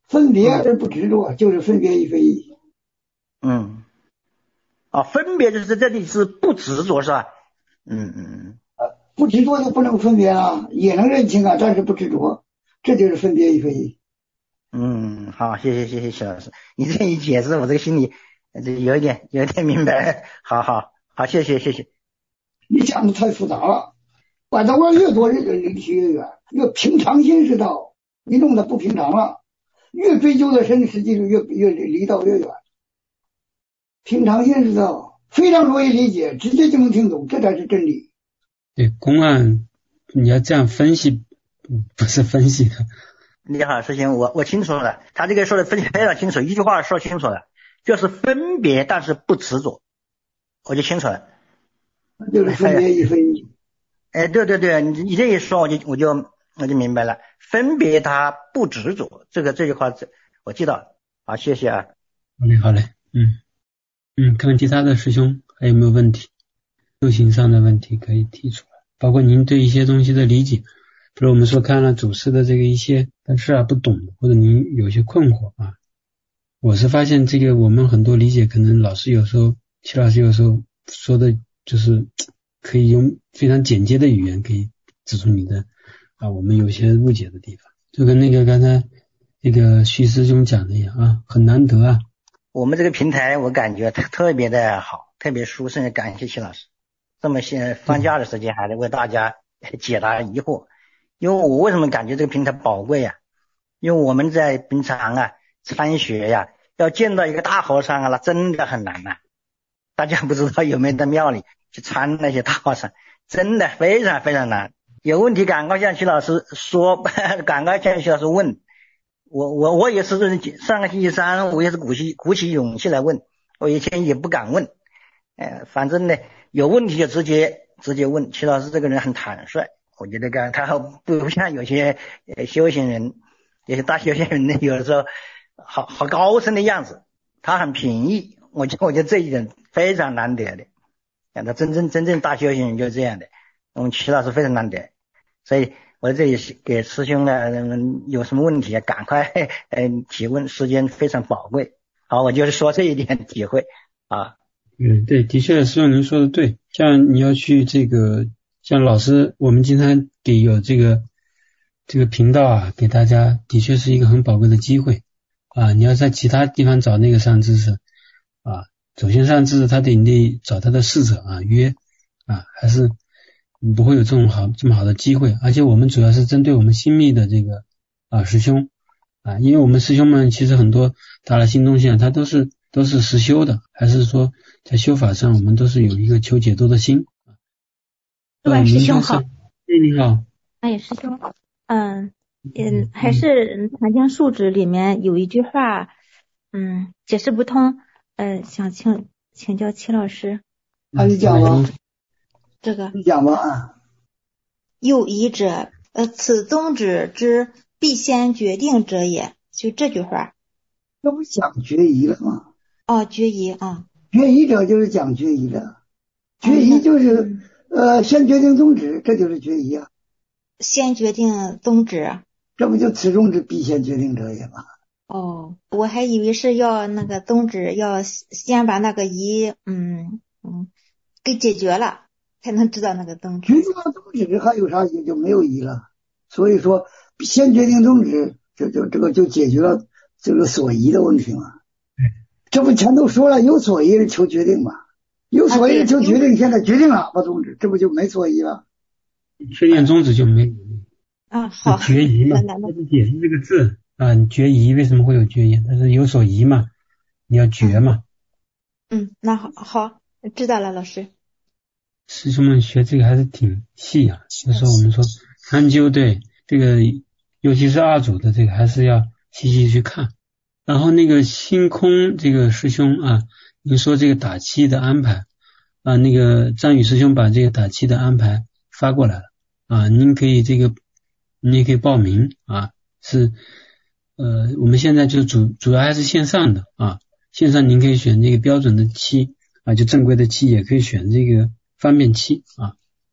分别而不执着，就是分别亦非一。 嗯，啊，分别就是在这里是不执着是吧？嗯嗯嗯。 不执着就不能分别了，也能认清啊，但是不执着，这就是分别亦非一。 嗯，好，谢谢谢谢徐老师，你这一解释，我这个心里这有一点有一点明白。好好好，谢谢谢谢。 你讲的太复杂了，把它玩越多，越离题越远。越平常心是道，你弄得不平常了，越追究的深，实际上越越离道越远。平常心是道，非常容易理解，直接就能听懂，这才是真理。 对，公案你要这样分析，不是分析的。 你好，师兄，我我清楚了，他这个说的非常清楚，一句话说清楚了，就是分别但是不执着，我就清楚了。 就是分别亦非一。 哎，对对对，你你这一说，我就我就我就明白了，分别它不执着，这个这句话我记到了。好，谢谢啊。 好嘞，好嘞，嗯嗯，看看其他的师兄还有没有问题，修行上的问题可以提出来，包括您对一些东西的理解，比如我们说看了祖师的这个一些但是啊不懂，或者您有些困惑啊，我是发现这个我们很多理解，可能老师有时候齐老师有时候说的就是可以用非常简洁的语言可以指出你的啊我们有些误解的地方，就跟那个刚才那个徐师兄讲的一样啊，很难得啊。 我们这个平台我感觉特别的好，特别舒适，感谢齐老师这么些放假的时间还得为大家解答疑惑。因为我为什么感觉这个平台宝贵啊？因为我们在平常啊参学呀，要见到一个大和尚啊，那真的很难啊。大家不知道有没有到庙里去参那些大和尚，真的非常非常难。有问题赶快向徐老师说，赶快向徐老师问。我我我也是上个星期三，我也是鼓起鼓起勇气来问，我以前也不敢问，呃，反正呢有问题就直接直接问。齐老师这个人很坦率，我觉得个他不像有些修行人，有些大修行人呢，有的时候好好高深的样子，他很平易，我觉得我觉得这一点非常难得的。他真正真正大修行人就是这样的，我们齐老师非常难得，所以我在这里给师兄呢、嗯、有什么问题啊，赶快嗯提问，时间非常宝贵。好，我就是说这一点体会啊。 嗯，对，的确师兄您说的对，像你要去这个像老师我们经常给有这个这个频道啊，给大家的确是一个很宝贵的机会啊。你要在其他地方找那个上知识啊，首先上知识他得得找他的师者啊约啊，还是不会有这种好这么好的机会。而且我们主要是针对我们新密的这个啊师兄啊，因为我们师兄们其实很多打了新东西啊，他都是都是实修的，还是说在修法上我们都是有一个求解脱的心。 各位师兄好。 哎，你好。 哎，师兄，嗯嗯，还是《坛经述旨》里面有一句话，嗯，解释不通，呃，想请请教齐老师。 啊，你讲吧。 这个。 你讲吧啊。 有疑者，呃，此宗旨之必先决定者也。就这句话。 这不讲决疑了吗？ 哦，决疑啊。 决疑者就是讲决疑的，决疑就是、嗯、呃先决定宗旨，这就是决疑啊。 先决定宗旨， 这不就此宗旨必先决定者也吗？ 哦，我还以为是要那个宗旨要先把那个疑嗯嗯给解决了，才能知道那个宗旨。 决定了宗旨还有啥疑就没有疑了，所以说先决定宗旨，就就这个就解决了这个所疑的问题嘛。这不全都说了，有所疑求决定嘛，有所疑求决定，现在决定了把宗旨，这不就没所疑了？ 确定宗旨就没有啊，好， 决疑嘛，这是解释这个字啊，决疑为什么会有决疑？但是有所疑嘛，你要决嘛。 嗯，那好，好，知道了，老师。 师兄们学这个还是挺细啊，有时候我们说参究，对这个，尤其是二祖的这个，还是要细细去看。然后那个星空这个师兄啊，您说这个打七的安排啊，那个张宇师兄把这个打七的安排发过来了啊，您可以这个，您也可以报名啊，是呃，我们现在就主主要还是线上的啊，线上您可以选这个标准的期啊，就正规的期，也可以选这个方便期啊。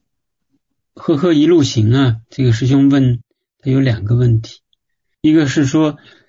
赫赫一路行啊，这个师兄问他有两个问题，一个是说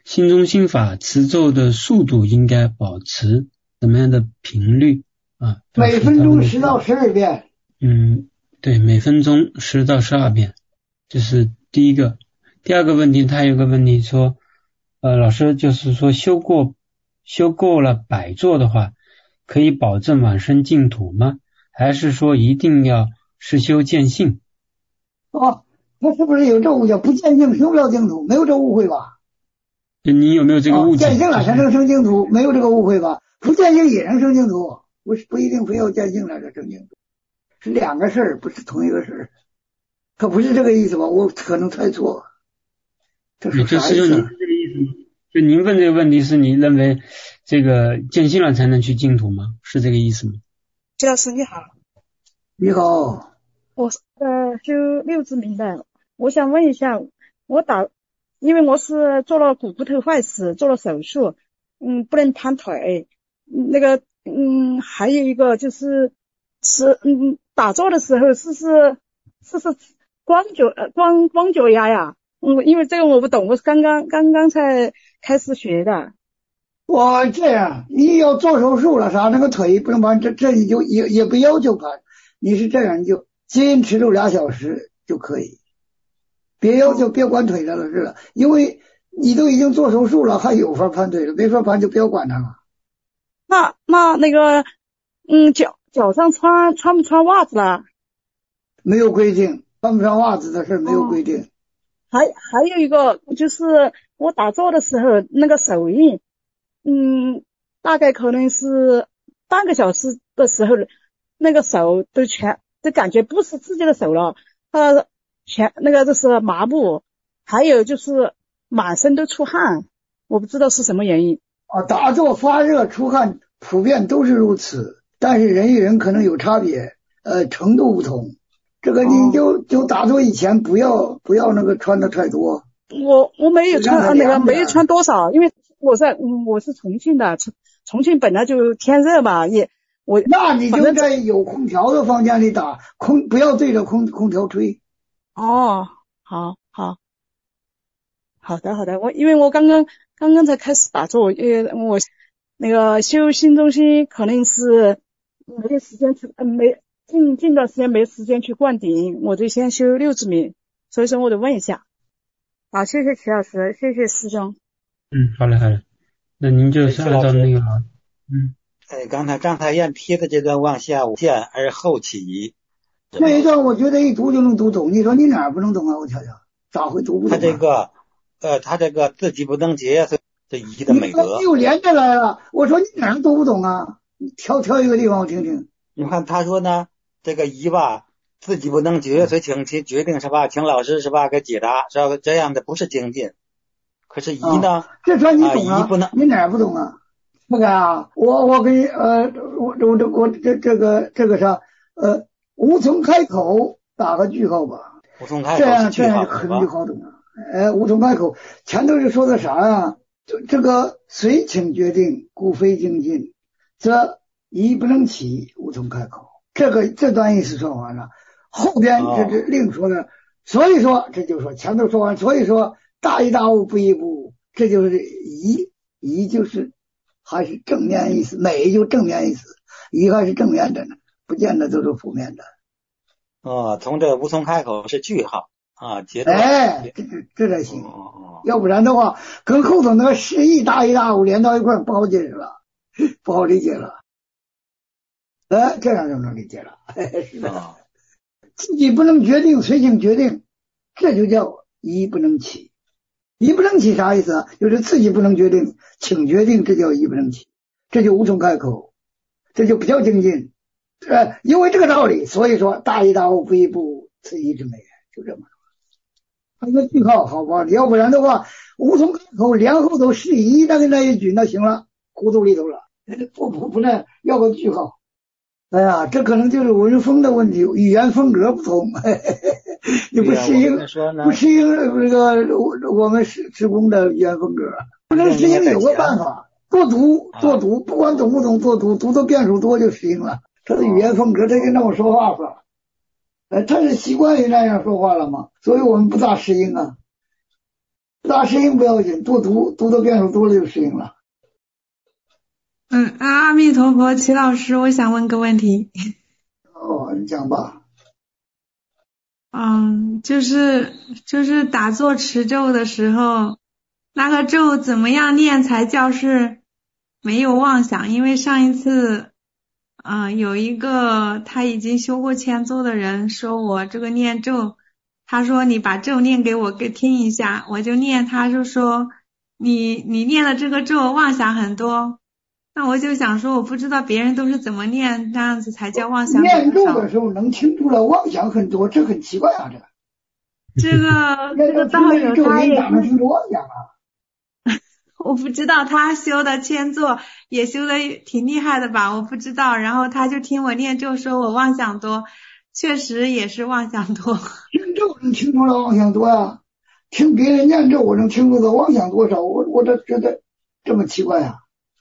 心中心法持咒的速度应该保持什么样的频率啊？ 每分钟十到十二遍。 嗯，对，每分钟十到十二遍，这是第一个。第二个问题，他有个问题说，呃，老师就是说修过修够了百座的话，可以保证往生净土吗？还是说一定要实修见性？ 哦，那是不是有这误解？不见性修不了净土，没有这误会吧？ 你有没有这个误解？ 哦、见性了才能生净土，没有这个误会吧？不见性也能生净土，不是不一定非要见性了才生净土，是两个事儿，不是同一个事儿。可不是这个意思吧？我可能猜错。这是啥意思？ 就是您这个意思吗？就您问这个问题是你认为这个见性了才能去净土吗？是这个意思吗？ 谢老师你好。 你好。 我呃修六字明的，我想问一下，我打，因为我是做了股骨头坏死，做了手术，嗯，不能摊腿，那个嗯，还有一个就是是嗯打坐的时候是是是是光脚呃光光脚丫呀，嗯，因为这个我不懂，我是刚刚刚刚才开始学的。 我这样，你要做手术了啥，那个腿不能盘，这这你就也也不要求盘，你是这样你就坚持住俩小时就可以，别要求别管腿了了是了，因为你都已经做手术了，还有法盘腿了，没法盘就不要管它了。 那那那个嗯脚脚上穿穿不穿袜子了？ 没有规定，穿不穿袜子的事没有规定。嗯、 还还有一个就是我打坐的时候那个手印，嗯，大概可能是半个小时的时候，那个手都全都感觉不是自己的手了，呃，全那个就是麻木，还有就是满身都出汗，我不知道是什么原因。 啊，打坐发热出汗普遍都是如此，但是人与人可能有差别，呃，程度不同。这个你就、哦、就打坐以前不要不要那个穿的太多。 我我没有穿那个没有穿多少，因为我在嗯我是重庆的，重重庆本来就天热嘛，也我那你就在有空调的房间里打，空不要对着空空调吹。 哦，好好好的好的，我因为我刚刚刚刚才开始打坐，因为我那个修心中心可能是没有时间去呃没近近段时间没时间去灌顶，我就先修六字明，所以说我得问一下。好，谢谢齐老师，谢谢师兄。 嗯，好嘞好嘞，那您就是按照那个嗯。 哎，刚才章太炎提的这段往下见而后起， 这一段我觉得一读就能读懂，你说你哪儿不能懂啊？我瞧瞧，咋会读不懂、啊？ 他这个呃，他这个自己不能解是这一的美德。 又连着来了，我说你哪儿读不懂啊？你挑挑一个地方我听听。 你看他说呢，这个一吧自己不能决，所以请其决定是吧？请老师是吧给解答，是吧？这样的不是精进。可是一呢？ 啊、这算你懂啊，一不能， 你哪儿不懂啊？不敢啊，我我给你呃，我我这我这这个这个啥呃，无从开口打个句号吧。 无从开口这样这样可能就好懂了。哎，无从开口，前头是说的啥呀？这这个随请决定，故非精进，则一不能起，无从开口。这个这段意思说完了，后边这是另说的。哦、所以说这就说前头说完，所以说大一大悟不一不悟，这就是一一就是。还是正面意思，美就正面意思，一还是正面的呢，不见得都是负面的。 哦，从这无从开口是句号啊，阶段。 哎，这这这才行、哦，要不然的话，跟后头那个示意大一大悟连到一块不好解释了，不好理解了。哎，这样就能理解了。是的、哦，自己不能决定，随性决定，这就叫一不能起。一不能起啥意思啊？就是自己不能决定，请决定，这叫一不能起，这就无从开口，这就不叫精进。呃，因为这个道理，所以说大一大悟不一不悟，此一之美，就这么说。还有个句号，好吧？要不然的话，无从开口，连后头是一那个那一句，那行了，糊涂里头了。不不不能要个句号。哎呀，这可能就是文风的问题，语言风格不同，嘿嘿嘿，你不适应，不适应这个我们施施工的语言风格，不能适应有个办法，多读多读，不管懂不懂多读，读的遍数多就适应了。他的语言风格，他就那么说话法，呃，他是习惯于那样说话了嘛，所以我们不大适应啊。 不大适应不要紧，多读读的遍数多了就适应了。 嗯，阿弥陀佛，齐老师，我想问个问题。 哦，你讲吧。 嗯，就是就是打坐持咒的时候，那个咒怎么样念才叫是没有妄想？因为上一次，嗯、呃，有一个他已经修过千咒的人说我这个念咒，他说你把咒念给我给听一下，我就念，他就说你你念了这个咒妄想很多。那我就想说，我不知道别人都是怎么念，那样子才叫妄想很多。 念咒的时候能听出来妄想很多，这很奇怪啊！ 这这个这个道友他也能听出妄想啊？ 我不知道，他修的千座也修的挺厉害的吧？我不知道。然后他就听我念咒，说我妄想多，确实也是妄想多。 听咒能听出来妄想多啊？听别人念咒，我能听出来妄想多少？我我这觉得这么奇怪啊？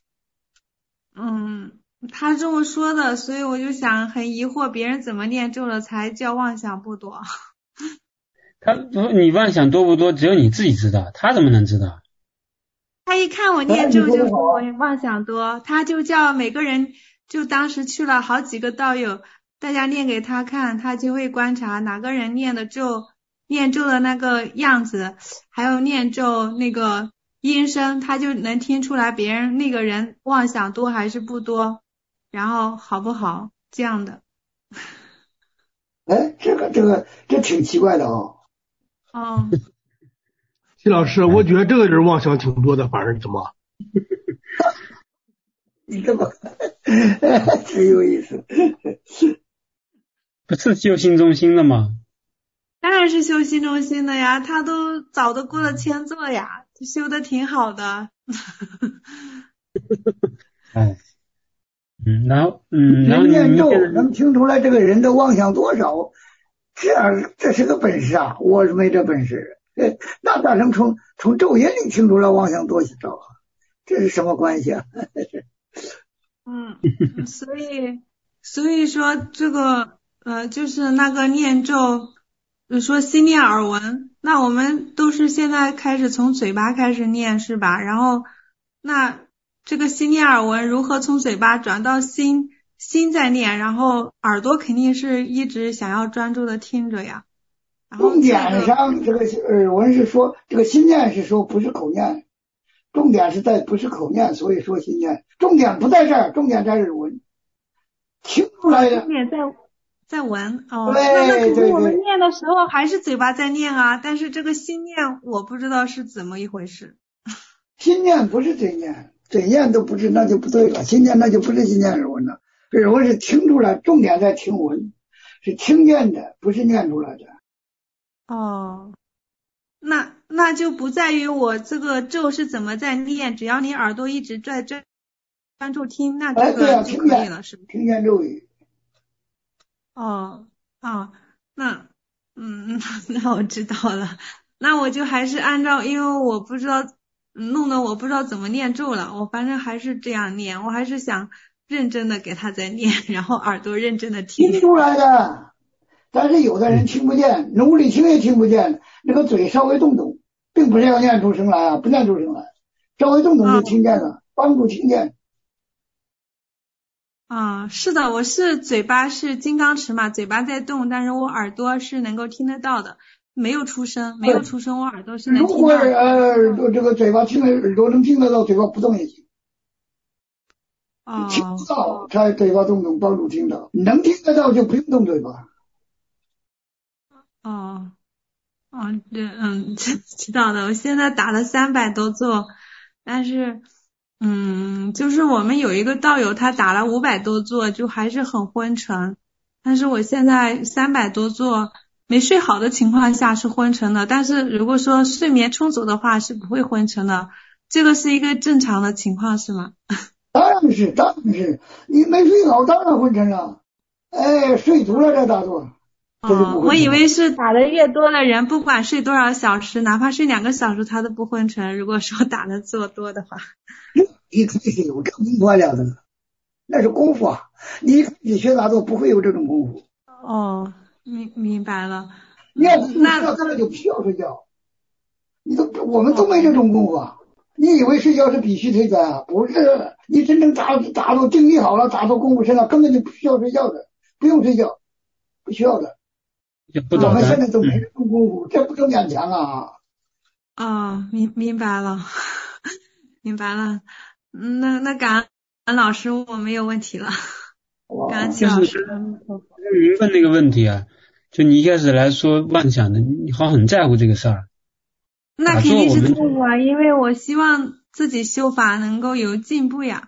嗯，他这么说的，所以我就想很疑惑，别人怎么念咒了才叫妄想不多？ 他不，你妄想多不多，只有你自己知道，他怎么能知道？ 他一看我念咒就说我妄想多，他就叫每个人，就当时去了好几个道友，大家念给他看，他就会观察哪个人念的咒，念咒的那个样子，还有念咒那个音声，他就能听出来别人那个人妄想多还是不多，然后好不好这样的。 哎，这个这个这挺奇怪的哦。 哦， 齐老师，我觉得这个人妄想挺多的，反而怎么？ 你这么真有意思。 不是修心中心的吗？ 当然是修心中心的呀，他都早都过了千座呀，修的挺好的。 哎，嗯，然后嗯，然后你念咒能听出来这个人的妄想多少，这样这是个本事啊！我是没这本事，那咋能从从咒音里听出来妄想多少啊？这是什么关系啊？ 嗯，所以所以说这个呃，就是那个念咒。说心念耳闻，那我们都是现在开始从嘴巴开始念是吧？然后那这个心念耳闻如何从嘴巴转到心，心在念，然后耳朵肯定是一直想要专注的听着呀。然后、 这个、重点上这个耳闻是说这个心念是说不是口念，重点是在不是口念，所以说心念，重点不在这儿，重点在耳闻，听出来的。 重点在。在闻哦，那那可是我们念的时候还是嘴巴在念啊，但是这个心念我不知道是怎么一回事。 心念不是真念，真念都不是，那就不对了。心念那就不是心念耳闻了，耳闻是听出来，重点在听闻，是听见的，不是念出来的。 哦，那那就不在于我这个咒是怎么在念，只要你耳朵一直在专专注听，那这个就可以了，是吧？ 听见咒语。 哦哦，那嗯那我知道了，那我就还是按照，因为我不知道弄得我不知道怎么念咒了，我反正还是这样念，我还是想认真的给他在念，然后耳朵认真的听。 听出来的，但是有的人听不见，努力听也听不见，那个嘴稍微动动，并不是要念出声来啊，不念出声来，稍微动动就听见了，哦、帮助听见。 啊、嗯，是的，我是嘴巴是金刚持嘛，嘴巴在动，但是我耳朵是能够听得到的，没有出声，没有出声，我耳朵是能听到的。 如果呃耳朵这个嘴巴听得耳朵能听得到，嘴巴不动也行。 哦， 听不到才嘴巴动动帮助听到，能听得到就不用动嘴巴。 哦，哦，对，嗯，知道的。我现在打了三百多座，但是。嗯，就是我们有一个道友，他打了五百多座，就还是很昏沉。但是我现在三百多座，没睡好的情况下是昏沉的，但是如果说睡眠充足的话是不会昏沉的。这个是一个正常的情况是吗？ 当然是，当然是，你没睡好当然昏沉了。哎，睡足了再打坐。 哦，我以为是打的越多的人，不管睡多少小时，哪怕睡两个小时，他都不昏沉。如果说打的做多的话， 你可以有这功夫了的，那是功夫啊！你你学打坐不会有这种功夫。 哦，明明白了。 念那这个就不需要睡觉， 你都我们都没这种功夫啊！你以为睡觉是必须推专啊？不是，你真正打打到精力好了，打到功夫深了，根本就不需要睡觉的，不用睡觉，不需要的。我们现在都没这种功夫，这不就勉强啊？ 哦，明明白了，明白了。那那感恩老师，我没有问题了。感恩齐老师。 您问那个问题啊，就你一开始来说妄想的，你好像很在乎这个事儿。 那肯定是在乎啊，因为我希望自己修法能够有进步呀。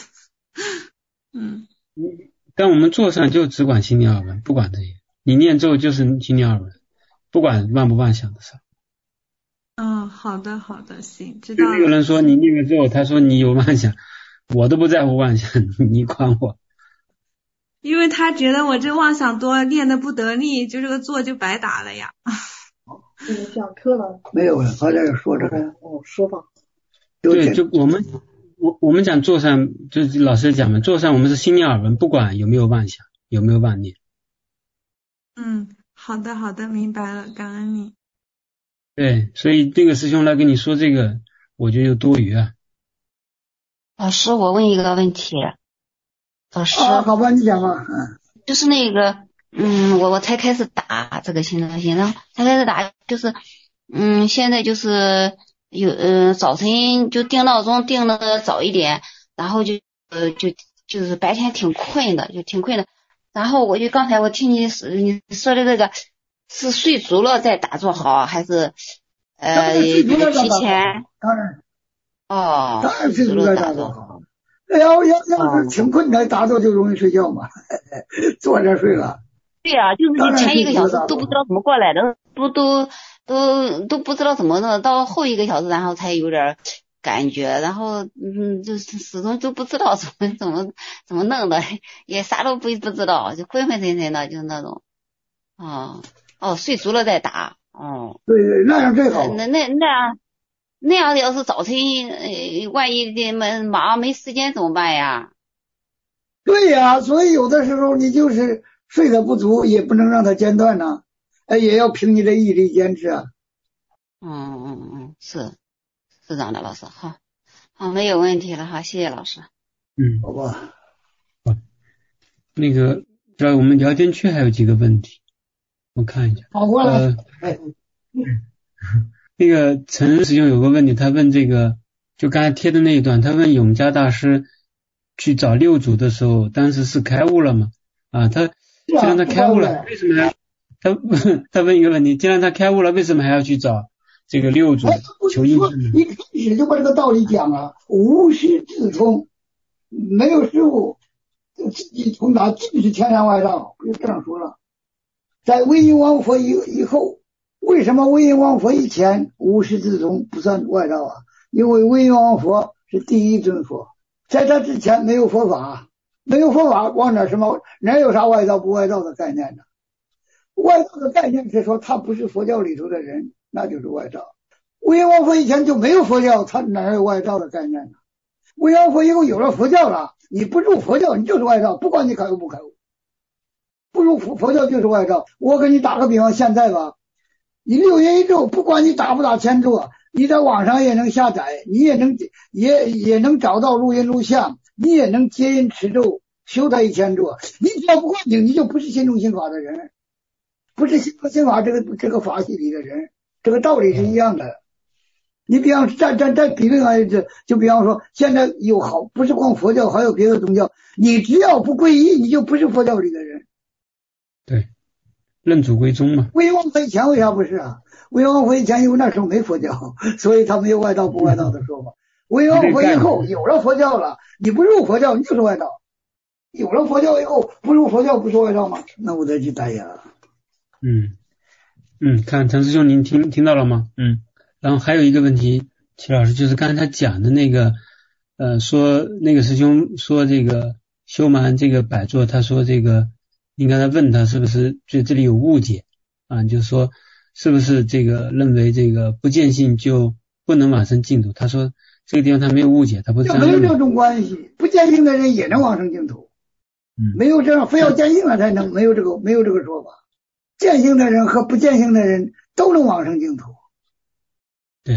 嗯。 但我们坐上就只管心念二文，不管这些。你念咒就是心念二文，不管妄不妄想的事儿。 嗯，好的好的，行，知道了。 就那个人说你念个咒，他说你有妄想，我都不在乎妄想，你管我。 因为他觉得我这妄想多，念的不得力，就这个咒就白打了呀。 你们讲课了？ 没有了，他在这说着呢。 哦，说吧。 对，就我们我我们讲坐上，就是老师讲的，坐上我们是心念耳闻，不管有没有妄想，有没有妄念。 嗯，好的好的，明白了，感恩你。 对，所以这个师兄来跟你说这个，我觉得就多余啊。 老师，我问一个问题。老师。 啊，好吧，你讲吧。嗯。 就是那个，嗯，我我才开始打这个新东西，然后才开始打，就是，嗯，现在就是有，呃，早晨就定闹钟定的早一点，然后就，呃，就就是白天挺困的，就挺困的。然后我就刚才我听你你说的这个，是睡足了再打坐好，还是呃提前？ 当然。 哦。 当然睡足了打坐好。要要要是挺困的打坐就容易睡觉嘛，坐着睡了。 对啊，就是你前一个小时都不知道怎么过来的，不都都都不知道怎么弄，到后一个小时然后才有点感觉，然后嗯，就是始终就不知道怎么怎么怎么弄的，也啥都不不知道，就昏昏沉沉的，就那种。哦哦，睡足了再打。哦。 对对，那样最好。 那那那样。那样要是早晨，呃，万一的忙没时间怎么办呀？ 对呀，所以有的时候你就是睡得不足，也不能让它间断呢，哎，也要凭你的毅力坚持啊。 嗯嗯嗯，是是这样的，老师，好，好，没有问题了，好，谢谢老师。 嗯， 好吧。 好，那个在我们聊天区还有几个问题，我看一下。 好，过来。 呃、 哎。 那个陈师兄有个问题，他问这个，就刚才贴的那一段，他问永嘉大师去找六祖的时候，当时是开悟了吗？啊，他既然他开悟了，为什么还他他问一个问题，既然他开悟了，为什么还要去找这个六祖求印证呢？ 一开始就把这个道理讲了，无师自通，没有师傅就自己通达，尽是天然外道，就这样说了。在唯印王佛以以后。为什么唯印王佛以前无师自通不算外道啊？因为唯印王佛是第一尊佛，在他之前没有佛法，没有佛法往哪什么哪有啥外道不外道的概念呢？外道的概念是说他不是佛教里头的人，那就是外道。唯印王佛以前就没有佛教，他哪有外道的概念呢？唯印王佛以后有了佛教了，你不入佛教你就是外道，不管你开悟不开悟，不入佛佛教就是外道。我给你打个比方，现在吧。你六元一咒，不管你打不打千咒，你在网上也能下载，你也能也也能找到录音录像，你也能接音持咒，修它一千咒。你只要不灌顶，你就不是心中心法的人，不是心中心法这个这个法系里的人，这个道理是一样的。你比方再再再比另外一个，就比方说现在有好不是光佛教，还有别的宗教，你只要不皈依，你就不是佛教里的人。 对。认祖归宗嘛。 唯印王佛以前为啥不是啊？唯印王佛以前因为那时候没佛教，所以他没有外道不外道的说法。唯印王佛以后有了佛教了，你不入佛教你就是外道。有了佛教以后不入佛教不是外道吗？那我再去打呀。 嗯嗯，看陈师兄您听听到了吗？嗯，然后还有一个问题，齐老师就是刚才他讲的那个，呃，说那个师兄说这个修完这个百座，他说这个。你刚才问他是不是对这里有误解啊？就是说是不是这个认为这个不见性就不能往生净土？他说这个地方他没有误解，他不这样认为。 没有这种关系，不见性的人也能往生净土。 嗯， 没有这样非要见性了才能，没有这个没有这个说法。见性的人和不见性的人都能往生净土。 对，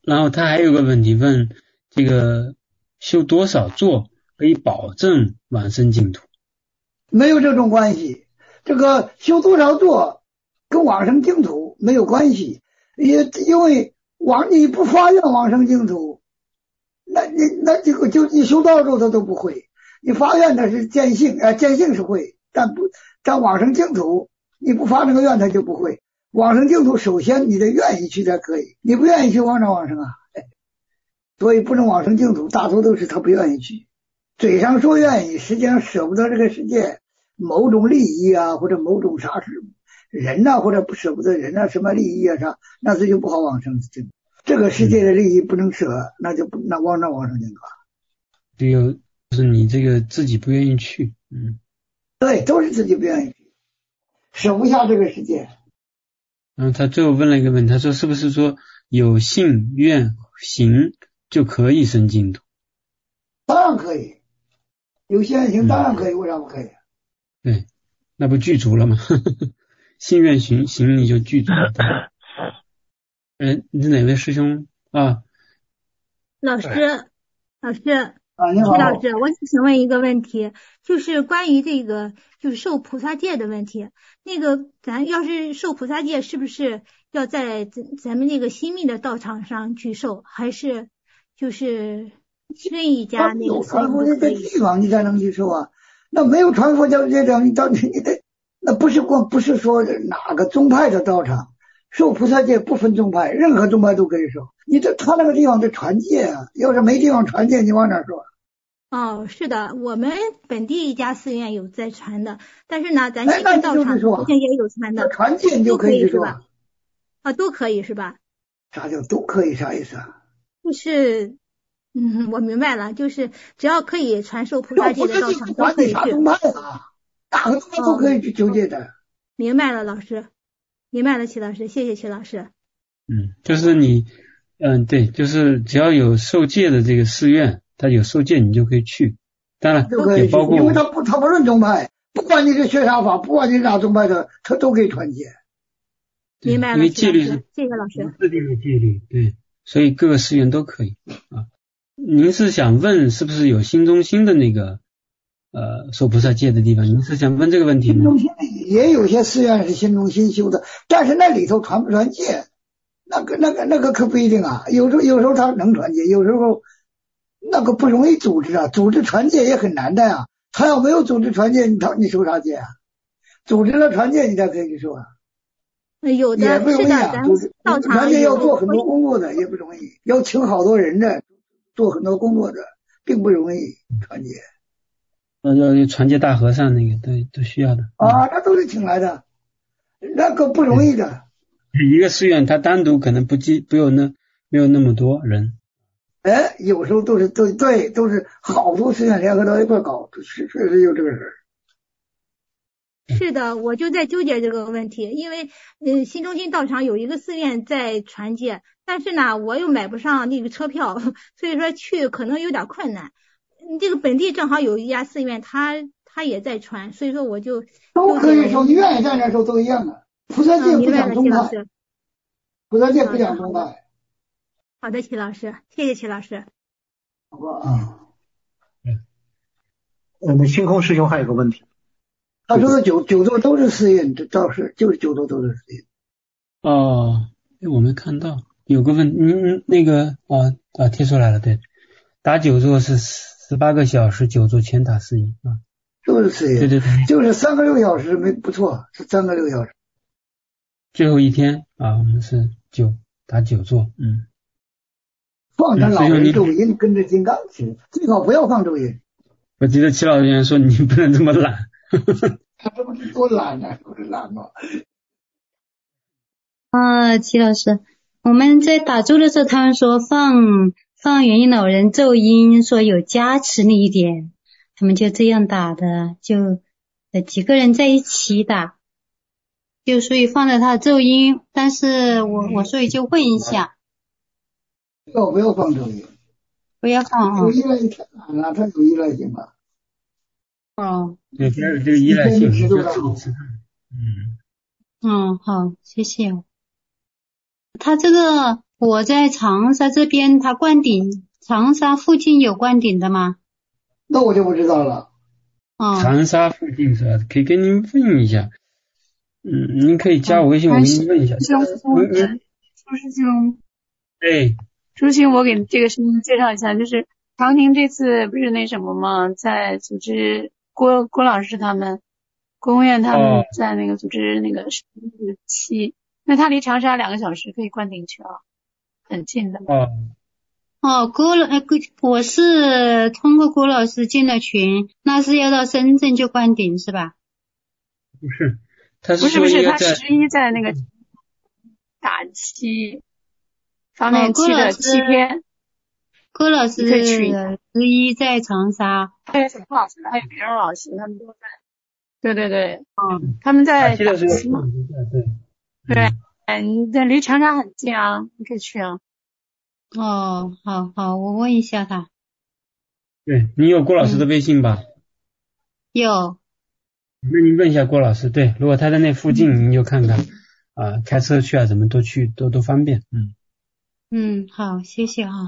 然后他还有个问题问，这个修多少座可以保证往生净土？ 没有这种关系，这个修多少座跟往生净土没有关系，也因为往你不发愿往生净土，那你那这个就你修多少座他都不会。你发愿的是见性，呃，见性是会，但不但往生净土你不发这个愿他就不会。往生净土首先你得愿意去才可以，你不愿意去往哪往生啊？所以不能往生净土，大多都是他不愿意去，嘴上说愿意，实际上舍不得这个世界某种利益啊，或者某种啥事人呐、啊，或者不舍不得人啊，什么利益啊啥，那这就不好往生净土。这个世界的利益不能舍，那就不那往哪往生净土。 只有就是你这个自己不愿意去，嗯， 对，都是自己不愿意去，舍不下这个世界。 然后他最后问了一个问题，他说是不是说有信愿行就可以生净土？ 当然可以，有信愿行当然可以，嗯、为啥不可以？ 对，那不具足了吗？信愿行行你就具足了。哎，你是哪位师兄啊？ 老师，老师， 啊，你好， 徐老师，我想问一个问题，就是关于这个就是受菩萨戒的问题。那个咱要是受菩萨戒，是不是要在咱咱们那个新密的道场上去受，还是就是任意家那个传佛戒的地方你才能去受啊？那没有传佛教戒的，你到你你得那不是光不是说哪个宗派的道场受菩萨戒不分宗派，任何宗派都可以受。你这他那个地方的传戒啊，要是没地方传戒，你往哪说？ 哦，是的，我们本地一家寺院有在传的，但是呢，咱新密道场好像也有传的。 传戒你就可以是吧？啊，都可以是吧？ 啥叫都可以？啥意思啊？ 就是，嗯，我明白了，就是只要可以传授菩萨戒的道场都可以去。 啥宗派啊？哪个宗派都可以去求戒的。 明白了，老师，明白了，齐老师，谢谢齐老师。 嗯，就是你，嗯，对，就是只要有受戒的这个寺院，他有受戒你就可以去。当然也包括， 因为他不他不论宗派，不管你是学啥法，不管你是哪宗派的，他都可以传戒。 明白了， 因为戒律是谢谢老师制定的戒律，对，所以各个寺院都可以啊。您是想问是不是有新中心的那个呃受菩萨戒的地方？您是想问这个问题吗？ 新中心也有些寺院是新中心修的，但是那里头传不传戒，那个那个那个可不一定啊。有时候有时候他能传戒，有时候那个不容易组织啊，组织传戒也很难的呀、啊。他要没有组织传戒，你他你受啥戒啊？组织了传戒，你才可以去受啊。 有的也不容易啊， 道场传戒要做很多工作的，也不容易，要请好多人的，做很多工作的，并不容易传戒。 呃，要传戒大和尚那个都都需要的啊，那都是请来的，那个不容易的。 一个寺院他单独可能不计不有那没有那么多人。 哎，有时候都是都对，都是好多寺院联合到一块搞，确确实有这个事儿。 是的，我就在纠结这个问题，因为嗯，新中心道场有一个寺院在传戒，但是呢，我又买不上那个车票，所以说去可能有点困难。这个本地正好有一家寺院，他他也在传，所以说我就都可以受，你愿意在那时候都一样的。菩萨戒不讲宗派，菩萨戒不讲宗派。 好的，齐老师，谢谢齐老师。 好吧啊， 嗯，我们星空师兄还有个问题。 他说的九九座都是寺院，这倒是就是九座都是寺院。 哦，我没看到有个问，嗯，那个啊啊贴出来了，对，打九座是十八个小时，九座全打四一啊， 都是寺院， 对对对， 就是三个六小时没不错，是三个六小时。 最后一天啊，我们是九打九座，嗯， 放着老人咒音，跟着金刚去，最好不要放咒音。 我记得齐老师说你不能这么懒。 他这不是多懒啊，不是懒吗？ 啊，齐老师，我们在打坐的时候，他们说放放元婴老人咒音，说有加持那一点，他们就这样打的，就呃几个人在一起打，就所以放在他的咒音，但是我我所以就问一下， 要不要放咒音？ 不要放啊！ 有依赖太懒了，太有依赖性了。 哦， 对，这个这个依赖性是自己吃饭。嗯， 嗯，好，谢谢。他这个我在长沙这边，他灌顶，长沙附近有灌顶的吗？ 那我就不知道了。 哦， 长沙附近是吧？可以跟您问一下。嗯，您可以加我微信，我给您问一下。 周师兄， 对， 周师兄，我给这个师兄介绍一下，就是长宁这次不是那什么吗？在组织郭郭老师他们，郭文苑他们在那个组织那个日期，那他离长沙两个小时可以灌顶去啊，很近的。 哦。 哦，郭老，呃，我是通过郭老师进了群，那是要到深圳就灌顶是吧？ 不是，他是不是不是，他十一在那个打七方面期的七天。 郭老师十一在长沙， 还有什么老师，还有别人老师，他们都在。对对对，嗯，他们在打七。 对对，嗯，这离长沙很近啊，你可以去啊。 哦，好好，我问一下他。 对，你有郭老师的微信吧？ 嗯、有。 那你问一下郭老师，对，如果他在那附近，嗯、你就看看啊，开车去啊，怎么都去，都都方便。嗯。 嗯，好，谢谢哈。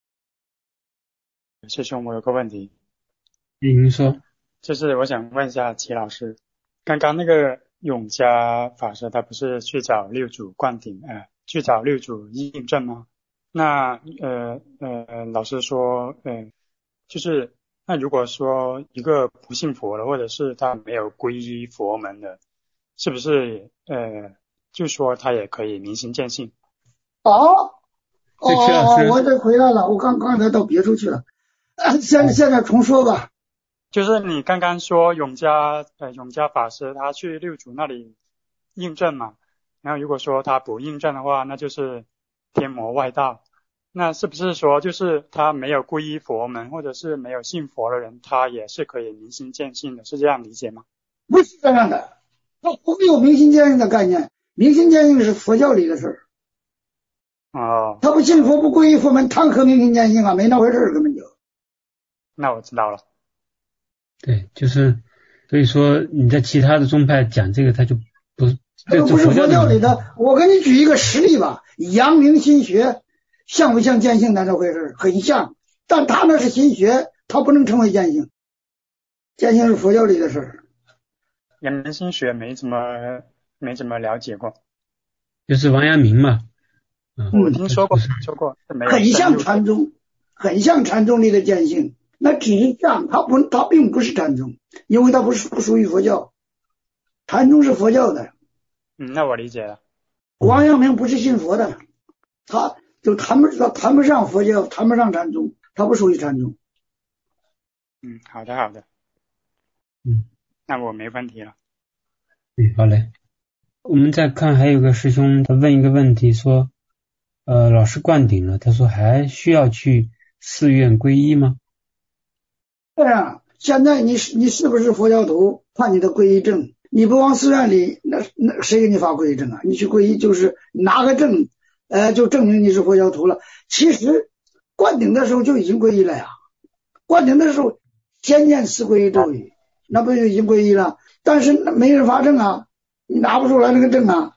师兄，我有个问题。 您说。 就是我想问一下齐老师，刚刚那个永嘉法师他不是去找六祖灌顶，呃，去找六祖印证吗？那呃呃，老师说，呃，就是那如果说一个不信佛的，或者是他没有皈依佛门的，是不是呃，就说他也可以明心见性？ 哦哦，我这回来了，我刚刚才到别处去了，啊、现在现在重说吧。 就是你刚刚说永嘉呃永嘉法师他去六祖那里印证嘛，然后如果说他不印证的话，那就是天魔外道。那是不是说就是他没有皈依佛门或者是没有信佛的人，他也是可以明心见性的，是这样理解吗？ 不是这样的，他不会有明心见性的概念，明心见性是佛教里的事儿。 哦， 他不信佛不皈依佛门，谈何明心见性啊？没那回事儿，根本就。 那我知道了。 对，就是所以说你在其他的宗派讲这个，他就不是这不是佛教里的。我给你举一个实例吧，阳明心学像不像见性的这回事？很像，但他那是心学，他不能成为见性。见性是佛教里的事儿。 阳明心学没怎么没怎么了解过， 就是王阳明嘛。 嗯， 我听说过，说过， 很像禅宗，很像禅宗里的见性。那只是像，他不，他并不是禅宗，因为他不是不属于佛教，禅宗是佛教的。 嗯，那我理解了。 王阳明不是信佛的，他就谈不上谈不上佛教，谈不上禅宗，他不属于禅宗。 嗯，好的好的。 嗯， 那我没问题了。 嗯，好嘞。我们再看，还有个师兄他问一个问题，说，呃，老师灌顶了，他说还需要去寺院皈依吗？ 对啊，现在你你是不是佛教徒，看你的皈依证，你不往寺院里，那那谁给你发皈依证啊？你去皈依就是拿个证，呃，就证明你是佛教徒了。其实灌顶的时候就已经皈依了呀，灌顶的时候先念四皈依咒语，那不就已经皈依了？但是没人发证啊，你拿不出来那个证啊。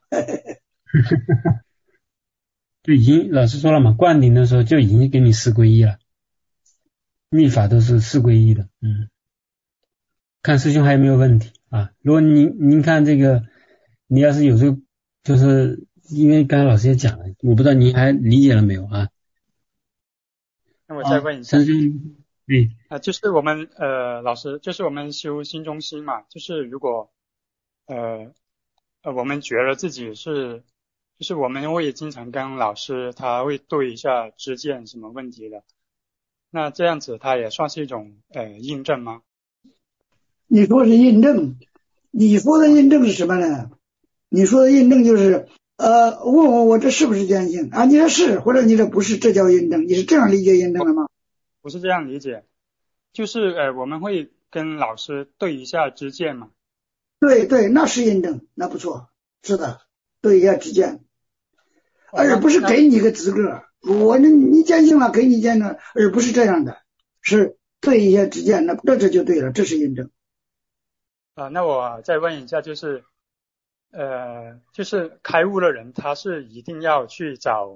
就已经老师说了嘛，灌顶的时候就已经给你四皈依了。密法都是四皈依的，嗯，看师兄还有没有问题啊？如果您您看这个，你要是有这个，就是因为刚才老师也讲了，我不知道您还理解了没有啊？ 那我再问一下， 师兄，对啊，就是我们呃老师，就是我们修心中心嘛，就是如果呃呃我们觉得自己是，就是我们会经常跟老师他会对一下知见什么问题的。那这样子它也算是一种呃印证吗？ 你说是印证，你说的印证是什么呢？你说的印证就是呃问我我这是不是见性啊？你说是，或者你这不是，这叫印证。你是这样理解印证的吗？ 不是这样理解，就是呃我们会跟老师对一下知见嘛。 对对，那是印证，那不错，是的，对一下知见，而不是给你个资格。我那你见性了，给你见证，而不是这样的，是对一些知见，那这这就对了，这是印证。 啊，那我再问一下，就是呃，就是开悟的人，他是一定要去找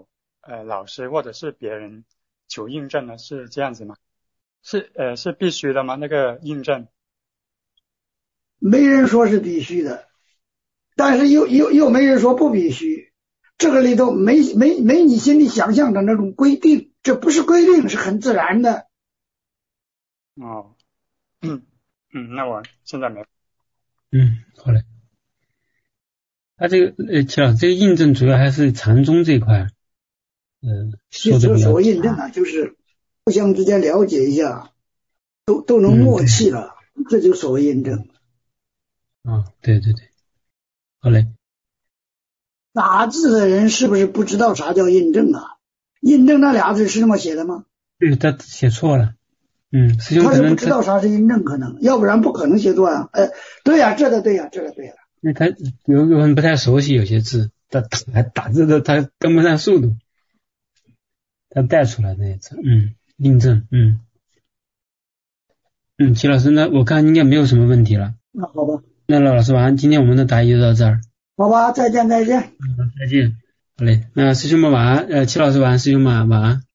呃老师或者是别人求印证呢？是这样子吗？是呃是必须的吗？那个印证？ 没人说是必须的，但是又又又没人说不必须。这个里头没没没你心里想象的那种规定，这不是规定，是很自然的。 哦，嗯嗯，那我现在没。 嗯，好嘞。他这个呃，齐老师，这个印证主要还是禅宗这块，嗯、呃，说的比较。 所谓印证啊，就是互相之间了解一下，都都能默契了，嗯、这就所谓印证。 啊，对对对，好嘞。 打字的人是不是不知道啥叫印证啊？印证那俩字是这么写的吗？ 对，他写错了。嗯，师兄可能他是不知道啥是印证，可能，要不然不可能写错啊。哎，对呀、啊，这个对呀、啊，这个对了。 因为他有有人不太熟悉有些字，他打打字的他跟不上速度，他带出来那些字，嗯，印证，嗯，嗯，齐老师，那我看应该没有什么问题了。 那好吧。 那老师晚安，今天我们的答疑就到这儿。 好吧，再见再见。 嗯，再见。好嘞，那师兄们晚安，呃，齐老师晚安，师兄们晚安。